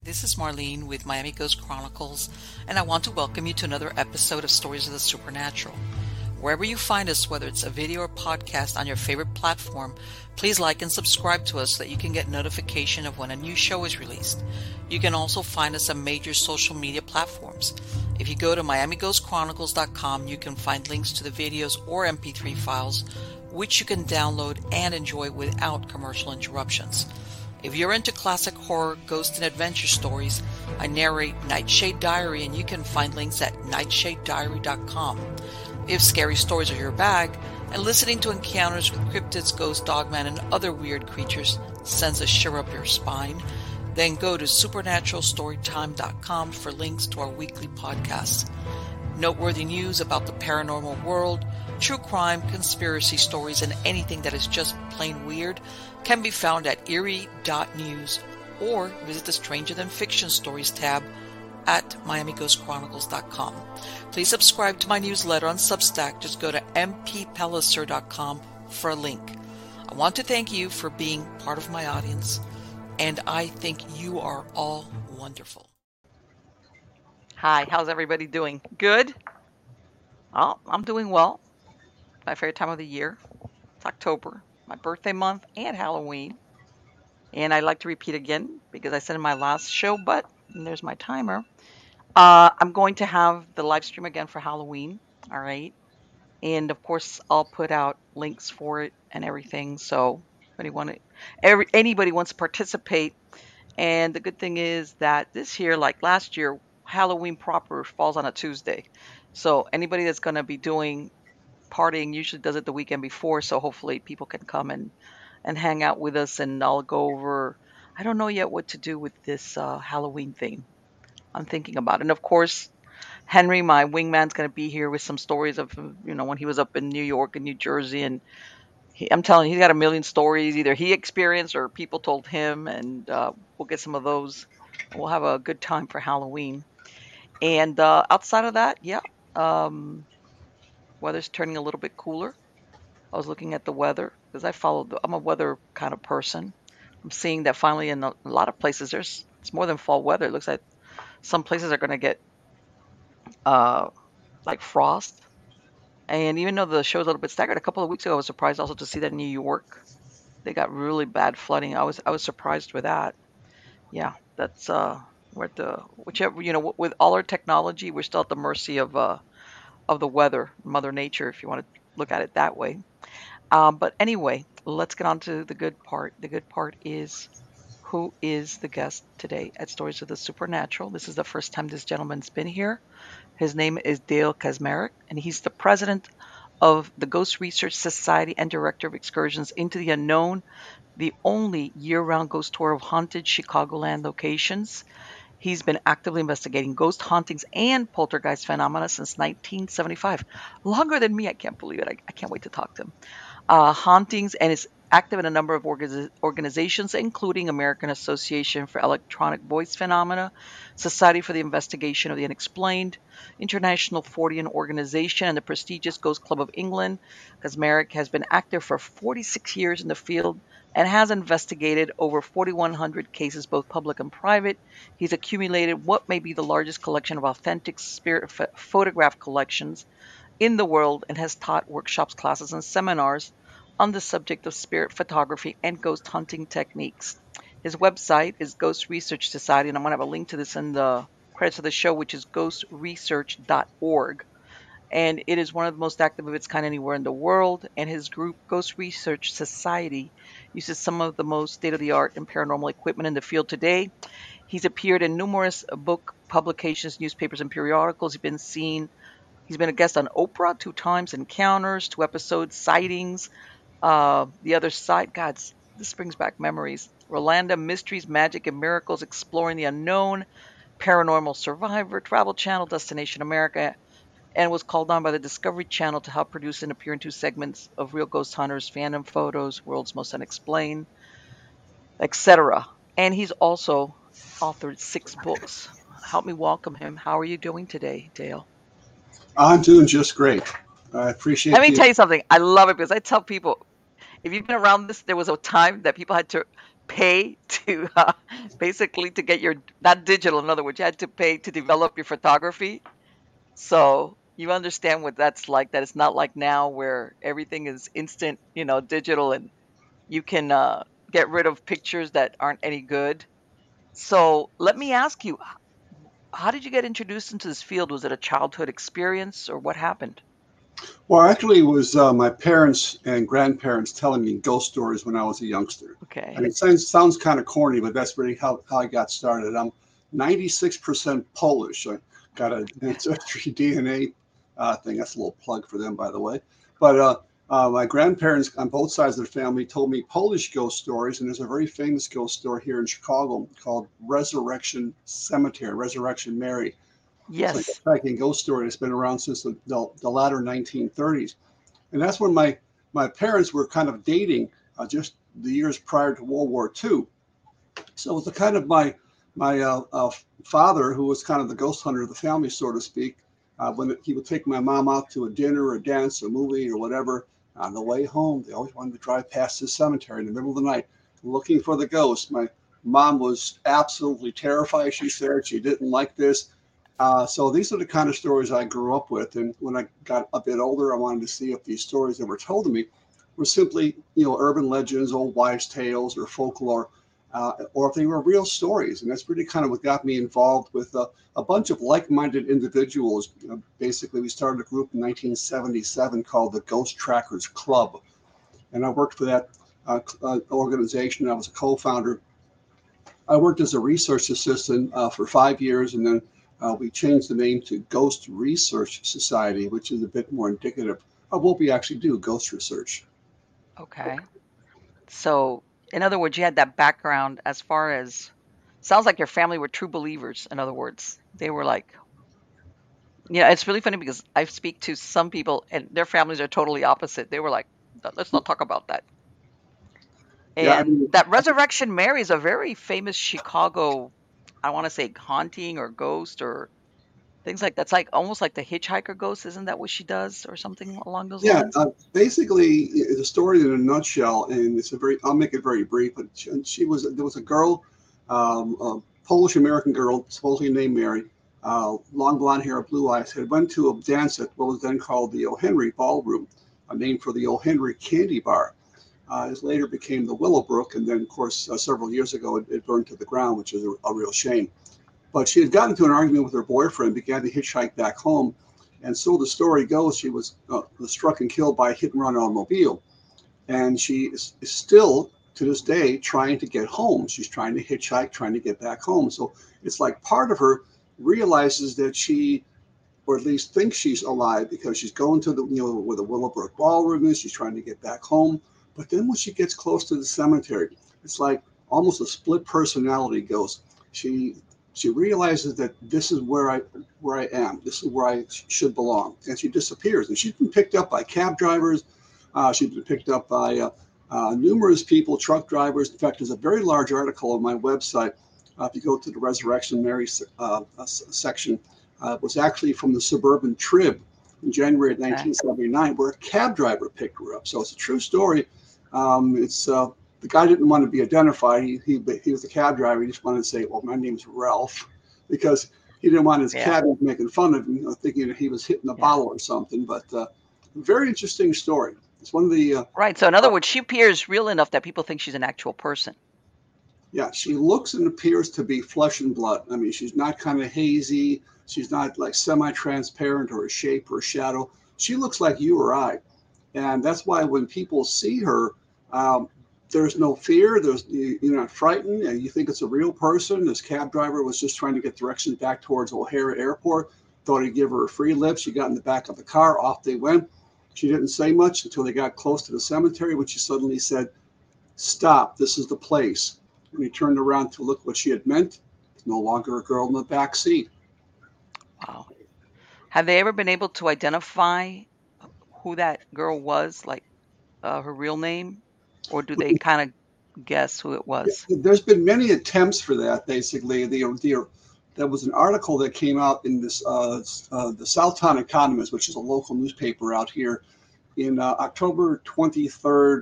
This is Marlene with Miami Ghost Chronicles, and I want to welcome you to another episode of Stories of the Supernatural. Wherever you find us, whether it's a video or podcast on your favorite platform, please like and subscribe to us so that you can get notification of when a new show is released. You can also find us on major social media platforms. If you go to MiamiGhostChronicles.com, you can find links to the videos or MP3 files, which you can download and enjoy without commercial interruptions. If you're into classic horror, ghost, and adventure stories, I narrate Nightshade Diary, and you can find links at nightshadediary.com. If scary stories are your bag, and listening to encounters with cryptids, ghosts, dogmen, and other weird creatures sends a shiver up your spine, then go to supernaturalstorytime.com for links to our weekly podcasts. Noteworthy news about the paranormal world, true crime, conspiracy stories, and anything that is just plain weird can be found at eerie.news or visit the Stranger Than Fiction Stories tab at miamighostchronicles.com. Please subscribe to my newsletter on Substack. Just go to mppelliser.com for a link. I want to thank you for being part of my audience, and I think you are all wonderful. Hi, how's everybody doing? Good? Oh, I'm doing well. My favorite time of the year. It's October, my birthday month, and Halloween. And I'd like to repeat again because I said in my last show, but there's my timer. I'm going to have the live stream again for Halloween. All right. And of course, I'll put out links for it and everything. So if anybody wants to participate. And the good thing is that this year, like last year, Halloween proper falls on a Tuesday. So anybody that's going to be doing partying usually does it the weekend before, so hopefully people can come and hang out with us, and I'll go over. I don't know yet what to do with this Halloween theme. I'm thinking about it. And of course, Henry, my wingman's going to be here with some stories of when he was up in New York and New Jersey, and I'm telling you, he's got a million stories either he experienced or people told him, and we'll get some of those. We'll have a good time for Halloween. And outside of that, yeah, weather's turning a little bit cooler. I was looking at the weather because I'm a weather kind of person. I'm seeing that finally in a lot of places it's more than fall weather. It looks like some places are going to get like frost. And even though the show's a little bit staggered, a couple of weeks ago I was surprised also to see that in New York they got really bad flooding. I was surprised with that. Yeah, that's we're at the whichever with all our technology, we're still at the mercy of the weather, Mother Nature, if you want to look at it that way. But anyway, let's get on to the good part. The good part is who is the guest today at Stories of the Supernatural. This is the first time this gentleman's been here. His name is Dale Kaczmarek, and he's the president of the Ghost Research Society and director of Excursions into the Unknown, the only year-round ghost tour of haunted Chicagoland locations. He's been actively investigating ghost hauntings and poltergeist phenomena since 1975. Longer than me, I can't believe it. I can't wait to talk to him. Hauntings, and is active in a number of organizations, including American Association for Electronic Voice Phenomena, Society for the Investigation of the Unexplained, International Fortean Organization, and the prestigious Ghost Club of England. Kaczmarek has been active for 46 years in the field and has investigated over 4,100 cases, both public and private. He's accumulated what may be the largest collection of authentic spirit photograph collections in the world, and has taught workshops, classes, and seminars on the subject of spirit photography and ghost hunting techniques. His website is Ghost Research Society, and I'm going to have a link to this in the credits of the show, which is ghostresearch.org. And it is one of the most active of its kind anywhere in the world. And his group, Ghost Research Society, uses some of the most state-of-the-art and paranormal equipment in the field today. He's appeared in numerous book publications, newspapers, and periodicals. He's been a guest on Oprah 2 times, Encounters, 2 episodes, Sightings, The Other Side. God, this brings back memories. Rolanda, Mysteries, Magic, and Miracles, Exploring the Unknown, Paranormal Survivor, Travel Channel, Destination America, and was called on by the Discovery Channel to help produce and appear in 2 segments of Real Ghost Hunters, Phantom Photos, World's Most Unexplained, etc. And he's also authored 6 books. Help me welcome him. How are you doing today, Dale? I'm doing just great. I appreciate Let me tell you something. I love it because I tell people, if you've been around this, there was a time that people had to pay to basically to get your, not digital, in other words, you had to pay to develop your photography. So you understand what that's like, that it's not like now where everything is instant, digital, and you can get rid of pictures that aren't any good. So let me ask you, how did you get introduced into this field? Was it a childhood experience or what happened? Well, actually, it was my parents and grandparents telling me ghost stories when I was a youngster. Okay. And it sounds kind of corny, but that's really how I got started. I'm 96% Polish. I got an ancestry DNA thing. That's a little plug for them, by the way. But my grandparents on both sides of the family told me Polish ghost stories. And there's a very famous ghost story here in Chicago called Resurrection Cemetery, Resurrection Mary. It's like a Yes. striking ghost story that's been around since the latter 1930s. And that's when my parents were kind of dating just the years prior to World War II. So it was the kind of my father, who was kind of the ghost hunter of the family, so to speak, when he would take my mom out to a dinner or a dance or movie or whatever. On the way home, they always wanted to drive past this cemetery in the middle of the night looking for the ghost. My mom was absolutely terrified. She said she didn't like this. So these are the kind of stories I grew up with. And when I got a bit older, I wanted to see if these stories that were told to me were simply, urban legends, old wives' tales, or folklore, or if they were real stories. And that's really kind of what got me involved with a bunch of like-minded individuals. Basically, we started a group in 1977 called the Ghost Trackers Club. And I worked for that organization. I was a co-founder. I worked as a research assistant for 5 years, and then we changed the name to Ghost Research Society, which is a bit more indicative of what we actually do, ghost research. Okay. So, in other words, you had that background as far as, sounds like your family were true believers. In other words, they were like, it's really funny because I speak to some people and their families are totally opposite. They were like, let's not talk about that. Yeah, I And mean, that Resurrection Mary is a very famous Chicago, I want to say haunting or ghost or things like that's like almost like the hitchhiker ghost. Isn't that what she does or something along those yeah. lines? Basically, it's a story in a nutshell, and I'll make it very brief. But there was a girl, a Polish American girl, supposedly named Mary, long blonde hair, blue eyes, had went to a dance at what was then called the O. Henry Ballroom, a name for the O. Henry Candy Bar. It later became the Willowbrook, and then, of course, several years ago, it burned to the ground, which is a real shame. But she had gotten into an argument with her boyfriend, began to hitchhike back home, and so the story goes, she was struck and killed by a hit-and-run automobile, and she is still to this day trying to get home. She's trying to hitchhike, trying to get back home. So it's like part of her realizes that she, or at least thinks she's alive, because she's going to where the Willowbrook Ballroom is. She's trying to get back home. But then when she gets close to the cemetery, it's like almost a split personality goes. She realizes that this is where I am. This is where I should belong, and she disappears. And she's been picked up by cab drivers. She's been picked up by numerous people, truck drivers. In fact, there's a very large article on my website. If you go to the Resurrection Mary section, it was actually from the Suburban Trib in January of 1979, where a cab driver picked her up. So it's a true story. The guy didn't want to be identified. He was a cab driver. He just wanted to say, well, my name's Ralph, because he didn't want his cabbie making fun of him, thinking that he was hitting a bottle or something. But very interesting story. It's one of the... right. So in other words, she appears real enough that people think she's an actual person. Yeah, she looks and appears to be flesh and blood. I mean, she's not kind of hazy. She's not like semi-transparent or a shape or a shadow. She looks like you or I. And that's why when people see her, there's no fear. You're not frightened, and you think it's a real person. This cab driver was just trying to get directions back towards O'Hare Airport. Thought he'd give her a free lift. She got in the back of the car. Off they went. She didn't say much until they got close to the cemetery, when she suddenly said, "Stop, this is the place." When he turned around to look what she had meant, no longer a girl in the back seat. Wow. Have they ever been able to identify who that girl was, like her real name? Or do they kind of guess who it was? There's been many attempts for that, basically. There was an article that came out in this the Southtown Economist, which is a local newspaper out here, in October 23rd,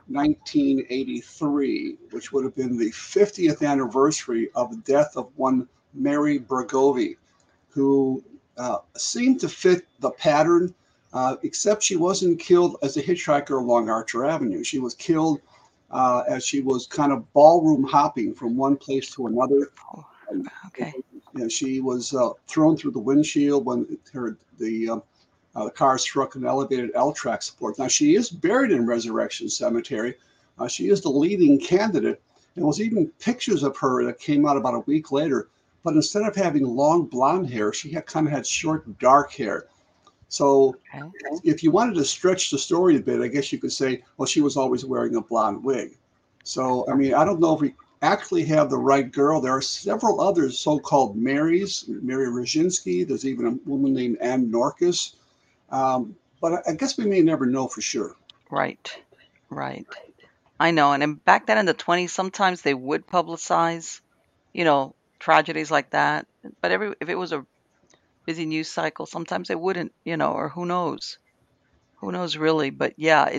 1983, which would have been the 50th anniversary of the death of one Mary Bergovi, who seemed to fit the pattern, except she wasn't killed as a hitchhiker along Archer Avenue. She was killed as she was kind of ballroom hopping from one place to another. Okay. She was thrown through the windshield when the car struck an elevated L-track support. Now, she is buried in Resurrection Cemetery. She is the leading candidate. There was even pictures of her that came out about a week later. But instead of having long blonde hair, she had short, dark hair. So if you wanted to stretch the story a bit, I guess you could say, well, she was always wearing a blonde wig. So, I mean, I don't know if we actually have the right girl. There are several others so-called Marys, Mary Roginski. There's even a woman named Ann Norkus. But I guess we may never know for sure. Right. I know. And back then in the 20s, sometimes they would publicize, tragedies like that. But if it was a busy news cycle, sometimes they wouldn't, or who knows really. But yeah,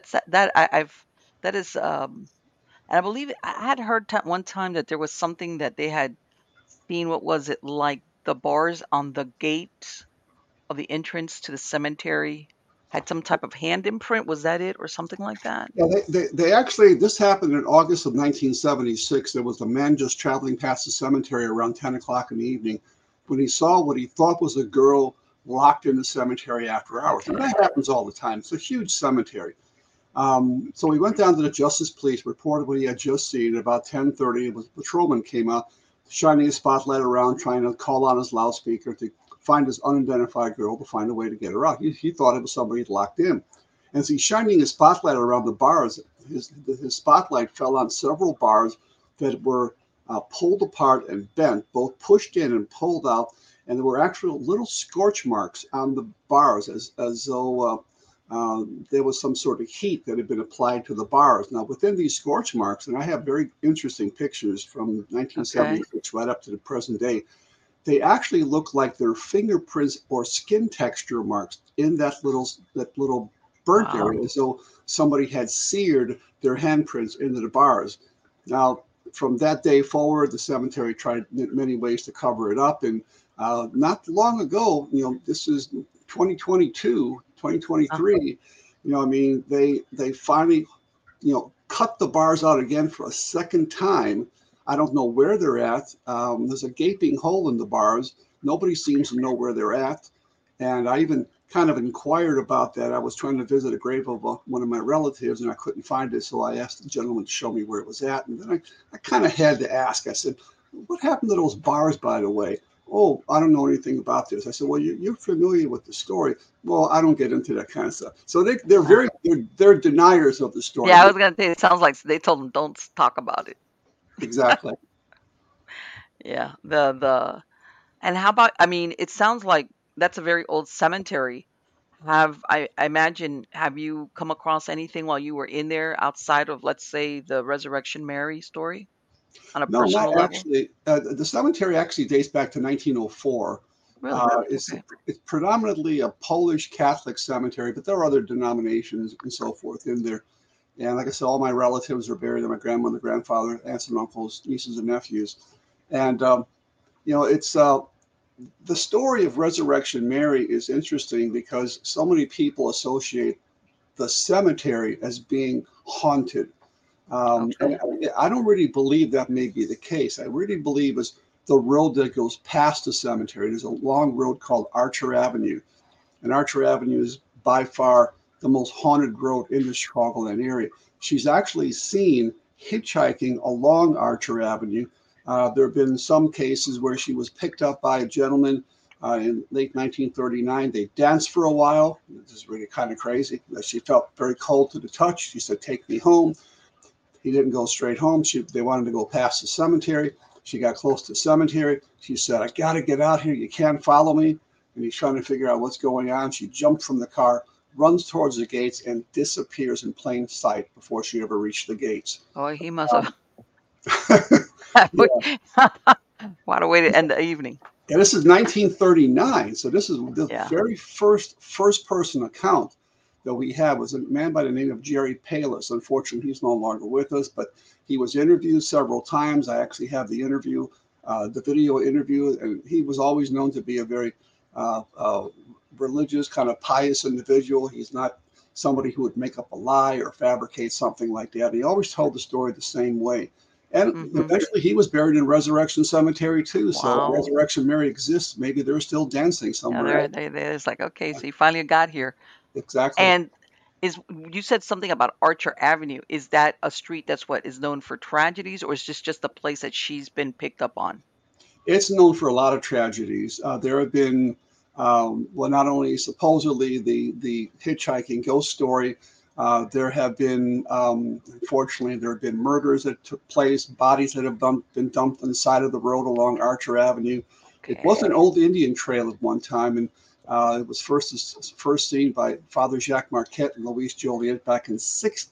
and I believe I had heard one time that there was something that they had seen. What was it like? The bars on the gate of the entrance to the cemetery had some type of hand imprint. Was that it, or something like that? Yeah, they actually, this happened in August of 1976. There was a man just traveling past the cemetery around 10 o'clock in the evening when he saw what he thought was a girl locked in the cemetery after hours. And that happens all the time. It's a huge cemetery. So he went down to the Justice Police, reported what he had just seen. At about 10:30, a patrolman came out, shining a spotlight around, trying to call on his loudspeaker to find this unidentified girl, to find a way to get her out. He thought it was somebody locked in. And as he's shining his spotlight around the bars, his spotlight fell on several bars that were pulled apart and bent, both pushed in and pulled out. And there were actual little scorch marks on the bars as though there was some sort of heat that had been applied to the bars. Now, within these scorch marks, and I have very interesting pictures from 1976 right up to the present day, they actually look like their fingerprints or skin texture marks in that little burnt area, as though somebody had seared their handprints into the bars. Now, from that day forward, the cemetery tried many ways to cover it up. And not long ago, this is 2022, 2023, I mean, they finally, cut the bars out again for a second time. I don't know where they're at. There's a gaping hole in the bars. Nobody seems to know where they're at. And I even kind of inquired about that. I was trying to visit a grave of one of my relatives, and I couldn't find it. So I asked the gentleman to show me where it was at. And then I kind of had to ask. I said, what happened to those bars, by the way? Oh, I don't know anything about this. I said, well, you're familiar with the story. Well, I don't get into that kind of stuff. So they're deniers of the story. Yeah, I was going to say, it sounds like they told them don't talk about it. Exactly. Yeah. And how about, I mean, it sounds like that's a very old cemetery. I imagine, have you come across anything while you were in there outside of, let's say, the Resurrection Mary story on a personal level? Actually. The cemetery actually dates back to 1904. Really? It's predominantly a Polish Catholic cemetery, but there are other denominations and so forth in there. And like I said, all my relatives are buried there, my grandmother, grandfather, aunts and uncles, nieces and nephews. And, it's the story of Resurrection Mary is interesting because so many people associate the cemetery as being haunted. And I don't really believe that may be the case. I really believe it's the road that goes past the cemetery. There's a long road called Archer Avenue. And Archer Avenue is by far the most haunted road in the Chicagoland area. She's actually seen hitchhiking along Archer Avenue. There have been some cases where she was picked up by a gentleman in late 1939. They danced for a while. This is really kind of crazy. She felt very cold to the touch. She said, take me home. He didn't go straight home. They wanted to go past the cemetery. She got close to the cemetery. She said, I got to get out here. You can't follow me. And he's trying to figure out what's going on. She jumped from the car, runs towards the gates, and disappears in plain sight before she ever reached the gates. Oh, he must have. What a way to end the evening. And this is 1939. So this is the very first person account that we have was a man by the name of Jerry Palis. Unfortunately, he's no longer with us, but he was interviewed several times. I actually have the interview, the video interview, and he was always known to be a very religious, kind of pious individual. He's not somebody who would make up a lie or fabricate something like that. He always told the story the same way. And eventually he was buried in Resurrection Cemetery too. So Wow. Resurrection Mary exists. Maybe they're still dancing somewhere. Yeah, it's like, okay, so you finally got here. Exactly. And you said something about Archer Avenue. Is that a street that's what is known for tragedies, or is this just a place that she's been picked up on? It's known for a lot of tragedies. There have been, well, not only supposedly the hitchhiking ghost story, there have been, unfortunately, there have been murders that took place, bodies that have been dumped on the side of the road along Archer Avenue. Okay. It was an old Indian trail at one time, and it was first seen by Father Jacques Marquette and Louise Joliet back in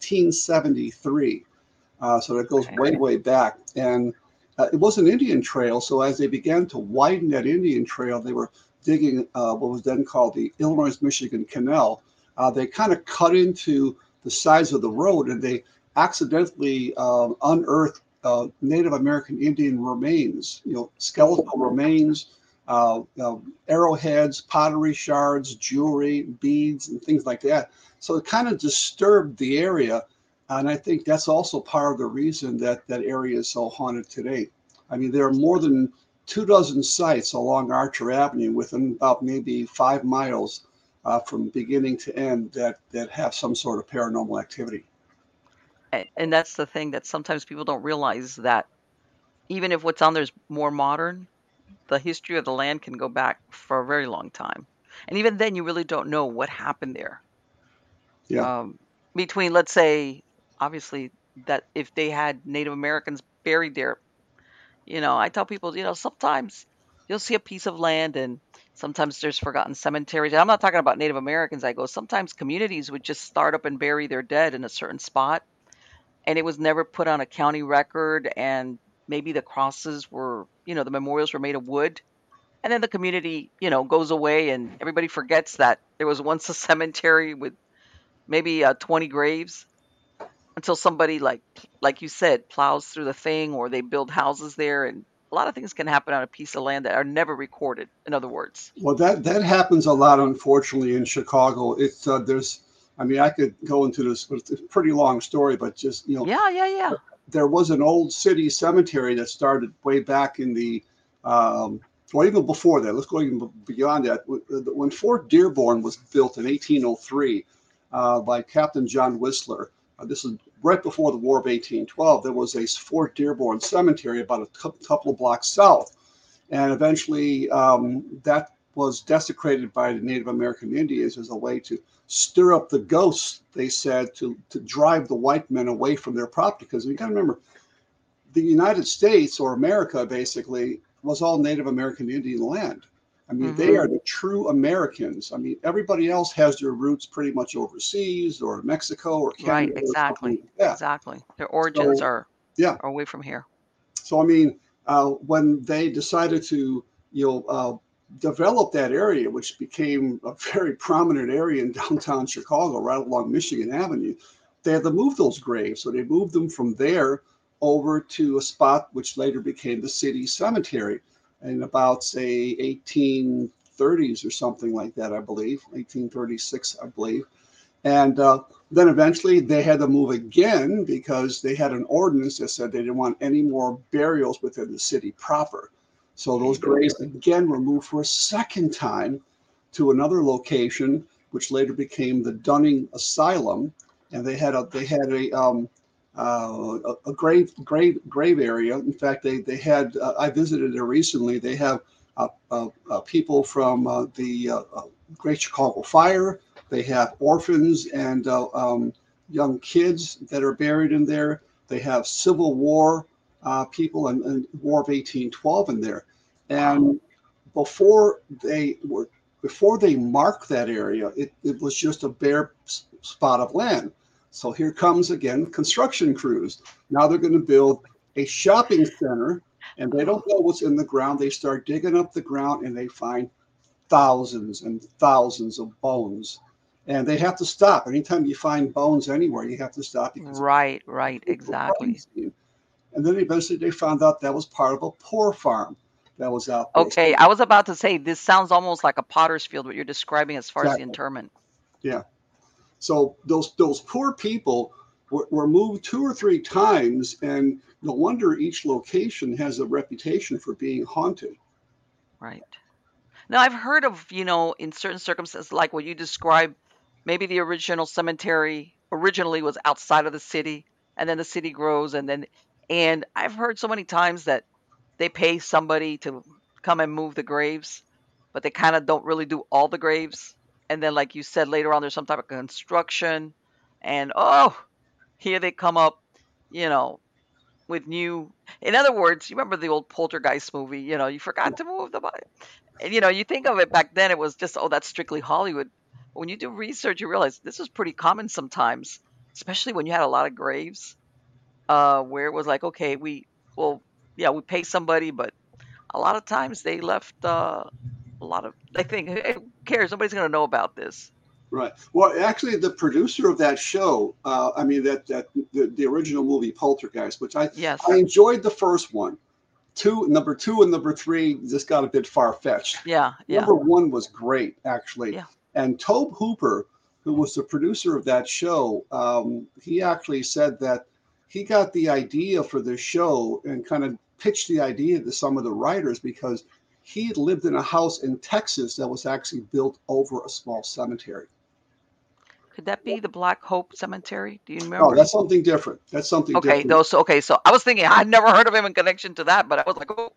1673. So that goes way, way back. And it was an Indian trail. So as they began to widen that Indian trail, they were digging what was then called the Illinois-Michigan Canal. They kind of cut into the sides of the road, and they accidentally unearthed Native American Indian remains, skeletal remains, arrowheads, pottery shards, jewelry, beads, and things like that. So it kind of disturbed the area. And I think that's also part of the reason that that area is so haunted today. I mean, there are more than 24 sites along Archer Avenue within about maybe 5 miles from beginning to end that have some sort of paranormal activity. And that's the thing that sometimes people don't realize, that even if what's on there is more modern, the history of the land can go back for a very long time. And even then, you really don't know what happened there. Yeah. Between, let's say, obviously, that if they had Native Americans buried there, I tell people, sometimes you'll see a piece of land and sometimes there's forgotten cemeteries. And I'm not talking about Native Americans. I go, sometimes communities would just start up and bury their dead in a certain spot, and it was never put on a county record. And maybe the crosses were, the memorials were made of wood. And then the community, goes away and everybody forgets that there was once a cemetery with maybe 20 graves, until somebody, like you said, plows through the thing, or they build houses there. And a lot of things can happen on a piece of land that are never recorded, in other words. Well, that happens a lot, unfortunately, in Chicago. It's I mean, I could go into this, but it's a pretty long story. But just Yeah. There was an old city cemetery that started way back in the, well, even before that. Let's go even beyond that. When Fort Dearborn was built in 1803 by Captain John Whistler. This is right before the War of 1812. There was a Fort Dearborn cemetery about a couple of blocks south. And eventually that was desecrated by the Native American Indians as a way to stir up the ghosts, they said, to drive the white men away from their property. Because you got to remember, the United States, or America, basically, was all Native American Indian land. I mean, they are the true Americans. I mean, everybody else has their roots pretty much overseas or Mexico or Canada. Right, exactly. Like that. Exactly. Their origins are away from here. So, I mean, when they decided to, develop that area, which became a very prominent area in downtown Chicago, right along Michigan Avenue, they had to move those graves. So they moved them from there over to a spot which later became the city cemetery in about, say, 1830s or something like that, I believe, 1836, I believe. And then eventually they had to move again because they had an ordinance that said they didn't want any more burials within the city proper. So those graves again were moved for a second time to another location, which later became the Dunning Asylum. And they had a grave area. In fact, they had I visited there recently. They have people from the Great Chicago Fire. They have orphans and young kids that are buried in there. They have Civil War people and War of 1812 in there. And before they marked that area, it was just a bare spot of land. So here comes again construction crews. Now they're going to build a shopping center, and they don't know what's in the ground. They start digging up the ground, and they find thousands and thousands of bones. and they have to stop. Anytime you find bones anywhere, you have to stop because Right, right, it's a crime exactly. scene. And then eventually they found out that was part of a poor farm that was out there. Okay, So, I was about to say this sounds almost like a potter's field, what you're describing as far as the exactly. interment. Yeah. So those poor people were moved 2 or 3 times, and no wonder each location has a reputation for being haunted. Right. Now, I've heard of, in certain circumstances, like what you described, maybe the original cemetery originally was outside of the city, and then the city grows, and I've heard so many times that they pay somebody to come and move the graves, but they kind of don't really do all the graves. And then, like you said, later on, there's some type of construction, and oh, here they come up, you know, with new. In other words, you remember the old Poltergeist movie? You forgot to move the body, and you think of it back then, it was just, oh, that's strictly Hollywood. But when you do research, you realize this was pretty common sometimes, especially when you had a lot of graves, where it was like, okay, well, yeah, we pay somebody, but a lot of times they left a lot of. They think, hey, who cares? Nobody's gonna know about this. Right. Well, actually, the producer of that show, I mean, the original movie Poltergeist, which I Yes. enjoyed the first one. Number two and number three just got a bit far fetched. Yeah. Yeah. Number one was great, actually. Yeah. And Tobe Hooper, who was the producer of that show, he actually said that he got the idea for the show and kind of pitched the idea to some of the writers because he lived in a house in Texas that was actually built over a small cemetery. Could that be the Black Hope Cemetery? Do you Oh, remember? that's something different. That's something Okay, different. those. Okay, so I was thinking I'd never heard of him in connection to that, but I was like, oh,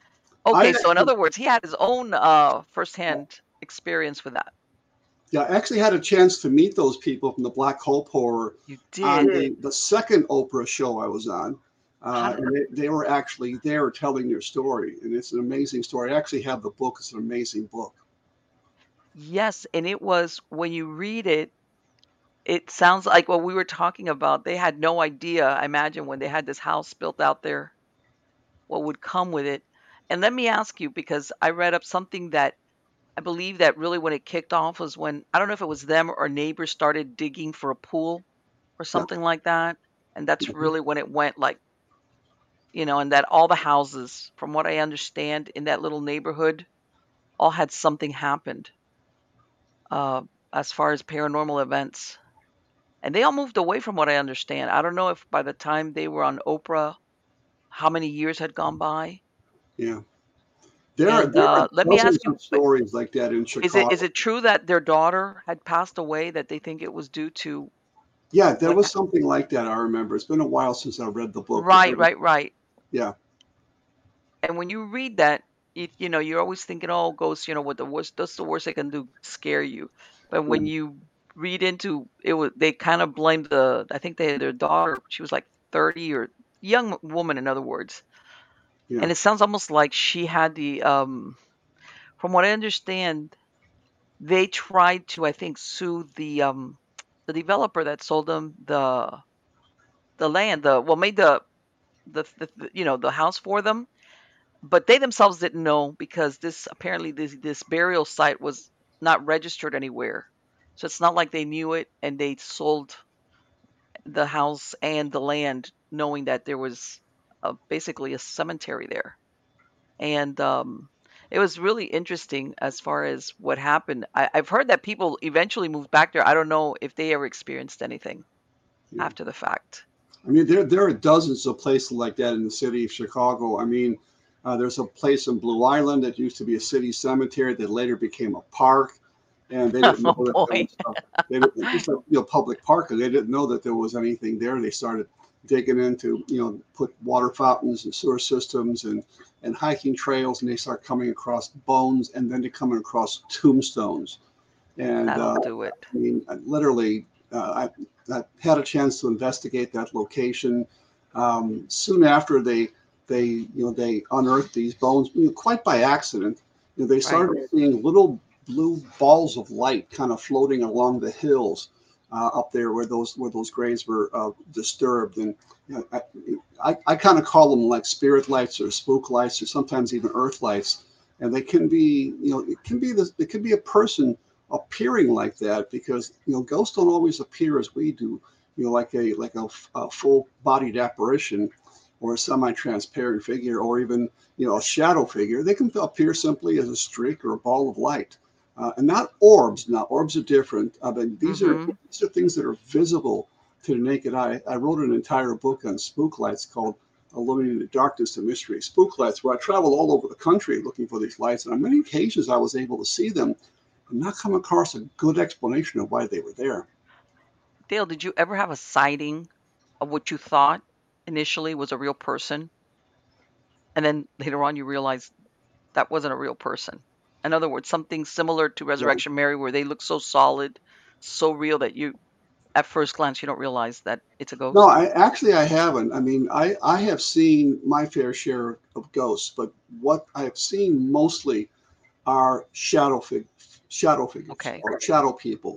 I okay. So in actually, other words, he had his own firsthand experience with that. yeah, I actually had a chance to meet those people from the Black Hope Horror You on did. the second Oprah show I was on. How did, And they were actually there telling their story, and it's an amazing story. I actually have the book; it's an amazing book. yes, and it was when you read it, it sounds like what we were talking about. They had no idea, I imagine, when they had this house built out there, what would come with it. And let me ask you, because I read up something that I believe that really when it kicked off was when, I don't know if it was them or neighbors started digging for a pool or Yeah. something like that. And that's Mhm. really when it went like, and that all the houses, from what I understand, in that little neighborhood, all had something happened uh, as far as paranormal events. And they all moved away from what I understand. I don't know if by the time they were on Oprah, how many years had gone by. Yeah, And there are let me ask dozens you, of stories like that in is Chicago. it true that their daughter had passed away, that they think it was due to Yeah, there what was something like that. I remember. It's been a while since I read the book, but Right, right, right. yeah, And when you read that, you're always thinking, oh, ghosts, what the worst, that's the worst they can do, scare you. But when right, you read into it, they kind of blamed I think their daughter, she was like 30 or young woman, in other words. yeah, And it sounds almost like she had from what I understand, they tried to, I think, sue the developer that sold them the land, made the house for them, but they themselves didn't know because this burial site was not registered anywhere. So it's not like they knew it and they sold the house and the land knowing that there was basically a cemetery there. And it was really interesting as far as what happened. I've heard that people eventually moved back there. I don't know if they ever experienced anything yeah. after the fact. I mean, there are dozens of places like that in the city of Chicago. I mean, there's a place in Blue Island that used to be a city cemetery that later became a park, and they didn't know Oh that there boy. was they didn't, it's a public park, and they didn't know that there was anything there. They started digging into put water fountains and sewer systems and hiking trails, and they start coming across bones, and then they're coming across tombstones. And That'll I do it. mean, literally, I had a chance to investigate that location. Soon after they unearthed these bones, quite by accident. They Right. started seeing little blue balls of light kind of floating along the hills up there where those graves were disturbed. And I kind of call them like spirit lights or spook lights or sometimes even earth lights. And they can be, it can be a person appearing like that, because ghosts don't always appear as we do, like a full-bodied apparition or a semi-transparent figure, or even a shadow figure. They can appear simply as a streak or a ball of light, and not orbs. Now, orbs are different, but these are things that are visible to the naked eye. I wrote an entire book on spook lights called Illuminating the Darkness and Mystery Spook Lights, where I traveled all over the country looking for these lights, and on many occasions I was able to see them and not come across a good explanation of why they were there. Dale, did you ever have a sighting of what you thought initially was a real person, and then later on you realized that wasn't a real person? In other words, something similar to Resurrection Mary, where they look so solid, so real that you, at first glance, you don't realize that it's a ghost? No, I haven't. I mean, I have seen my fair share of ghosts, but what I have seen mostly are shadow figures Okay. or shadow people.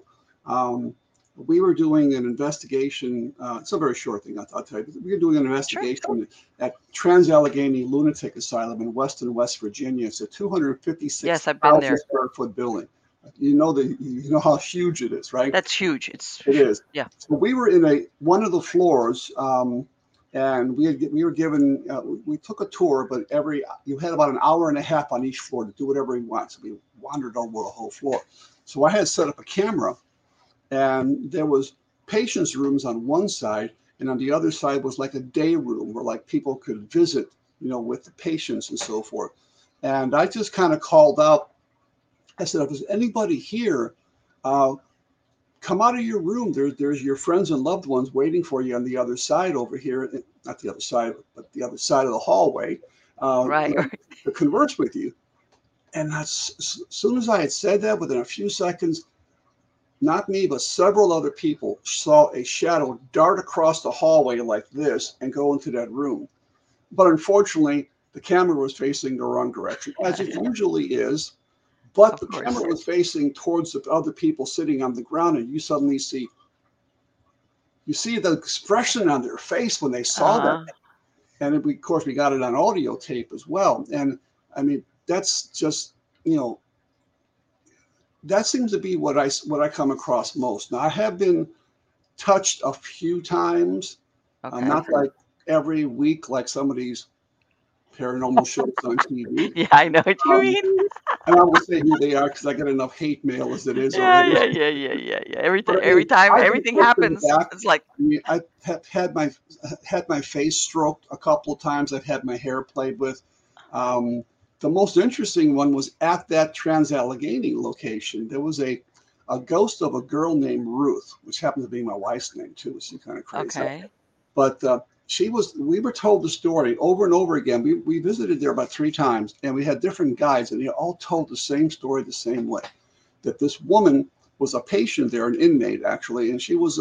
We were doing an investigation. It's a very short thing, I'll tell you. We were doing an investigation at Trans-Allegheny Lunatic Asylum in Weston, West Virginia. It's a 256,000 square foot building. You know how huge it is, right? That's huge. It is. Yeah. So we were in one of the floors, and we were given. We took a tour, but you had about an hour and a half on each floor to do whatever you want. So we wandered over the whole floor. So I had set up a camera, and there was patients' rooms on one side, and on the other side was like a day room where like people could visit, with the patients and so forth. And I just kind of called out. I said, if there's anybody here, come out of your room. There's your friends and loved ones waiting for you on the other side over here. Not the other side, but the other side of the hallway, to converse with you. And as soon as I had said that, within a few seconds, not me, but several other people saw a shadow dart across the hallway like this and go into that room. But unfortunately, the camera was facing the wrong direction, as it usually is. But the camera was facing towards the other people sitting on the ground, and you suddenly see the expression on their face when they saw that. And of course, we got it on audio tape as well. And I mean, that's just, that seems to be what I come across most. Now, I have been touched a few times, not like every week, like some of these paranormal shows on TV. Yeah, I know what you mean. And I won't say who they are because I get enough hate mail as it is already. Yeah. Every time everything happens, it's like, I mean, I have had my face stroked a couple of times. I've had my hair played with. The most interesting one was at that Trans-Allegheny location. There was a ghost of a girl named Ruth, which happens to be my wife's name too. She's kind of crazy. Okay. But we were told the story over and over again. We visited there about 3 times, and we had different guides, and they all told the same story the same way. That this woman was a patient there, an inmate actually, and she was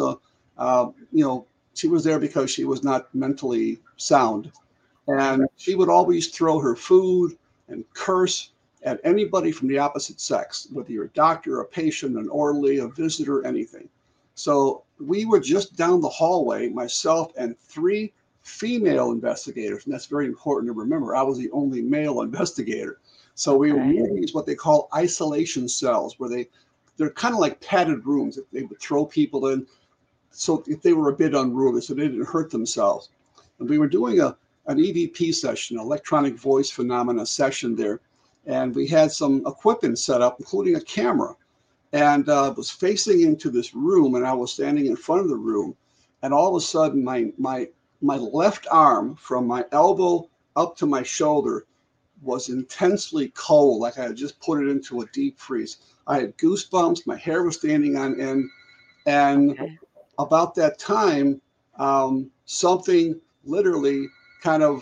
she was there because she was not mentally sound, and she would always throw her food and curse at anybody from the opposite sex, whether you're a doctor, a patient, an orderly, a visitor, anything. So we were just down the hallway, myself and 3 female investigators, and that's very important to remember. I was the only male investigator. So we were in these what they call isolation cells, where they're kind of like padded rooms that they would throw people in, so if they were a bit unruly, so they didn't hurt themselves. And we were doing an EVP session, electronic voice phenomena session there, and we had some equipment set up, including a camera. And was facing into this room, and I was standing in front of the room, and all of a sudden my left arm from my elbow up to my shoulder was intensely cold, like I had just put it into a deep freeze. I had goosebumps, my hair was standing on end, and about that time, something literally kind of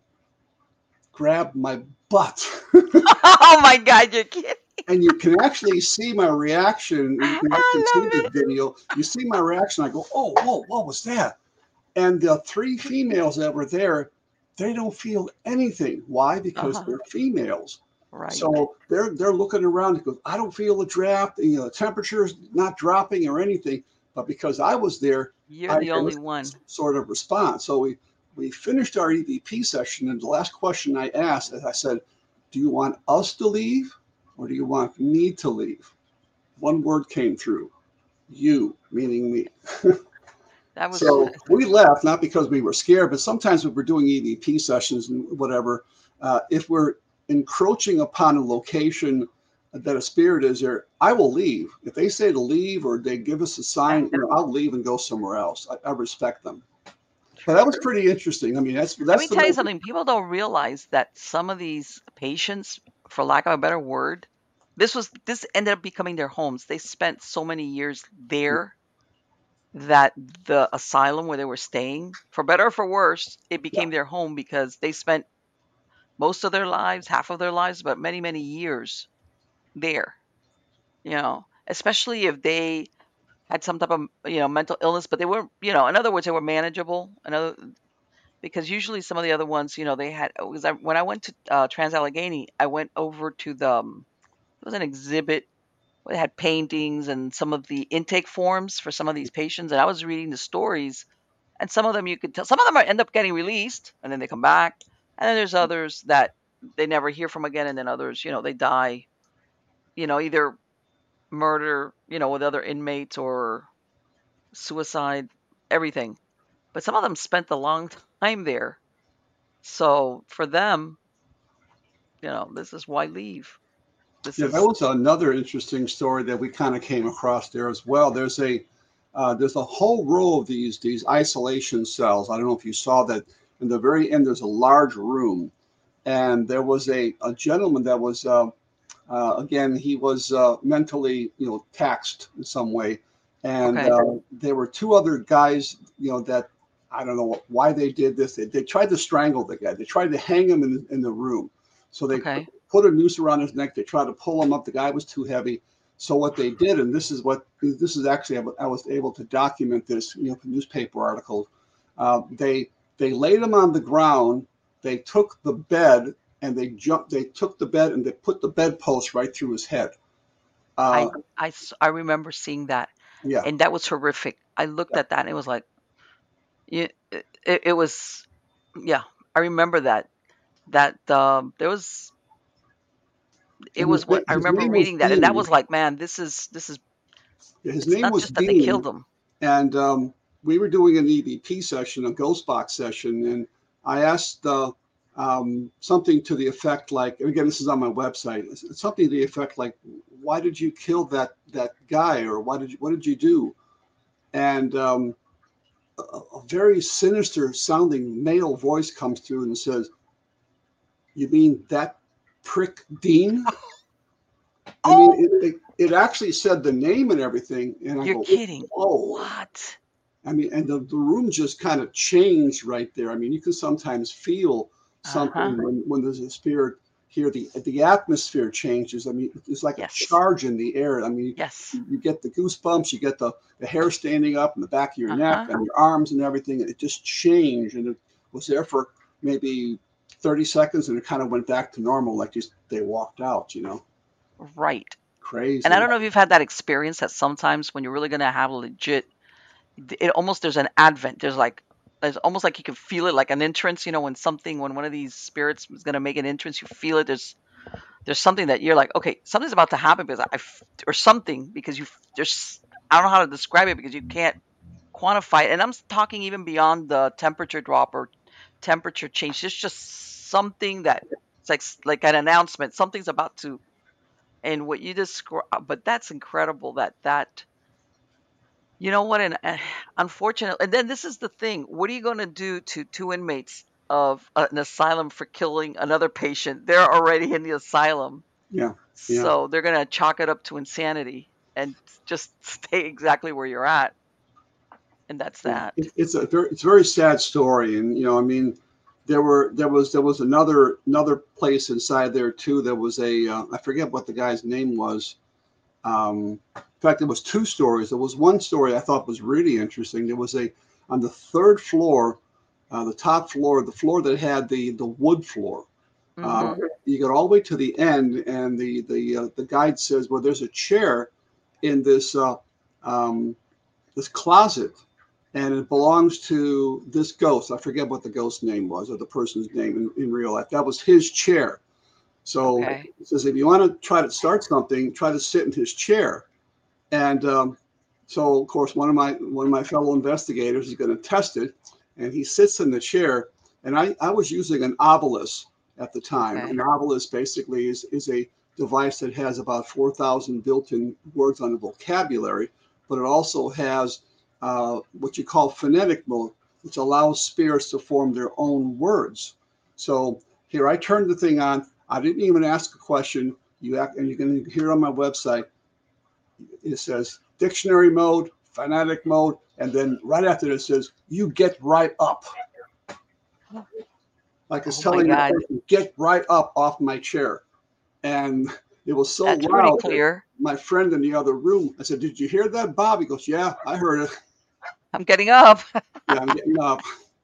grabbed my butt. Oh my God, you're kidding. And you can actually see my reaction. You can actually see the video. You see my reaction. I go, oh, whoa, what was that? And the 3 females that were there, they don't feel anything. Why? Because they're females. Right. So they're looking around and go, I don't feel a draft. The temperature's not dropping or anything. But because I was there, you're the only one. Sort of response. So we finished our EVP session, and the last question I asked, I said, do you want us to leave? Or do you want me to leave? one word came through: you, meaning me. That was So we left, not because we were scared, but sometimes when we're doing EVP sessions and whatever, if we're encroaching upon a location that a spirit is there, I will leave. If they say to leave or they give us a sign, I'll leave and go somewhere else. I respect them. But that was pretty interesting. I mean, that's Let me the tell you something. People don't realize that some of these patients, for lack of a better word, this ended up becoming their homes. They spent so many years there that the asylum where they were staying, for better or for worse, it yeah. became their home because they spent most of their lives, half of their lives, but many, many years there. Especially if they had some type of mental illness, but they weren't, in other words, they were manageable. Because usually some of the other ones, they had. Because when I went to Trans Allegheny, I went over to it was an exhibit where they had paintings and some of the intake forms for some of these patients, and I was reading the stories, and some of them you could tell, some of them end up getting released, and then they come back, and then there's others that they never hear from again, and then others, they die, either murder, with other inmates or suicide, everything. But some of them spent a long time there. So for them, this is why leave. This Yeah, that is was another interesting story that we kind of came across there as well. There's a whole row of these isolation cells. I don't know if you saw that. In the very end, there's a large room, and there was a gentleman that was again, he was mentally taxed in some way, and okay. there were two other guys that I don't know why they did this. They tried to strangle the guy. They tried to hang him in the room. So they Okay. put a noose around his neck. They tried to pull him up. The guy was too heavy. So what they did, and this is actually I was able to document this, from newspaper articles. They laid him on the ground. They took the bed and they took the bed and they put the bedpost right through his head. I remember seeing that, Yeah, and that was horrific. I looked yeah. at that and it was like, it was, yeah. I remember there was, it And was what I his remember name was reading that, and that Dean. was like, man, this is. His It's name not was just that they killed Dean, them. and we were doing an EVP session, a ghost box session, and I asked something to the effect like, again, this is on my website, something to the effect like, "Why did you kill that guy?" or what did you do? And a very sinister sounding male voice comes through and says, "You mean that prick Dean?" I mean, Oh, it actually said the name and everything, and I you're go, kidding. "Whoa!" What? I mean, and the room just kind of changed right there. I mean, you can sometimes feel Uh-huh. something when there's a spirit here. The atmosphere changes. I mean, it's like a Yes. charge in the air. I mean, Yes. you get the goosebumps, you get the hair standing up in the back of your neck Uh-huh. and your arms and everything. It just changed, and it was there for maybe 30 seconds, and it kind of went back to normal, like just they walked out. Right. And I Crazy. don't know if you've had that experience that sometimes when you're really gonna have a legit, it almost, there's an advent. There's almost like you can feel it, like an entrance. When one of these spirits is gonna make an entrance, you feel it. There's something that you're like, okay, something's about to happen because or something because there's, I don't know how to describe it because you can't quantify it. And I'm talking even beyond the temperature drop or temperature change. There's just something that it's like an announcement. Something's about to, and what you describe. But that's incredible. That you know what? And unfortunately, and then this is the thing. What are you going to do to two inmates of an asylum for killing another patient? They're already in the asylum, Yeah, yeah. so they're going to chalk it up to insanity and just stay exactly where you're at. And that's Yeah, that. it's a very sad story, and I mean, there was another place inside there too. There was I forget what the guy's name was. In fact, there was two stories. There was one story I thought was really interesting. There was on the third floor, the top floor, the floor that had the wood floor. Uh, Mm-hmm. you get all the way to the end, and the guide says, "Well, there's a chair in um, this closet, and it belongs to this ghost." I forget what the ghost name was or the person's name in real life. That was his chair. So Okay. he says, if you want to try to start something, try to sit in his chair. And so, of course, one of my fellow investigators is going to test it, and he sits in the chair. And I was using an Obelisk at the time. Okay. An Obelisk basically is a device that has about 4,000 built-in words on the vocabulary, but it also has what you call phonetic mode, which allows spirits to form their own words. So here, I turned the thing on. I didn't even ask a question. And you can hear on my website, it says dictionary mode, phonetic mode, and then right after it says, you get right up. Like it's Oh my telling the God. person, get right up off my chair. And it was so That's pretty loud that clear. my friend in the other room, I said, did you hear that, Bob? He goes, yeah, I heard it. I'm getting up. Yeah, I'm getting up.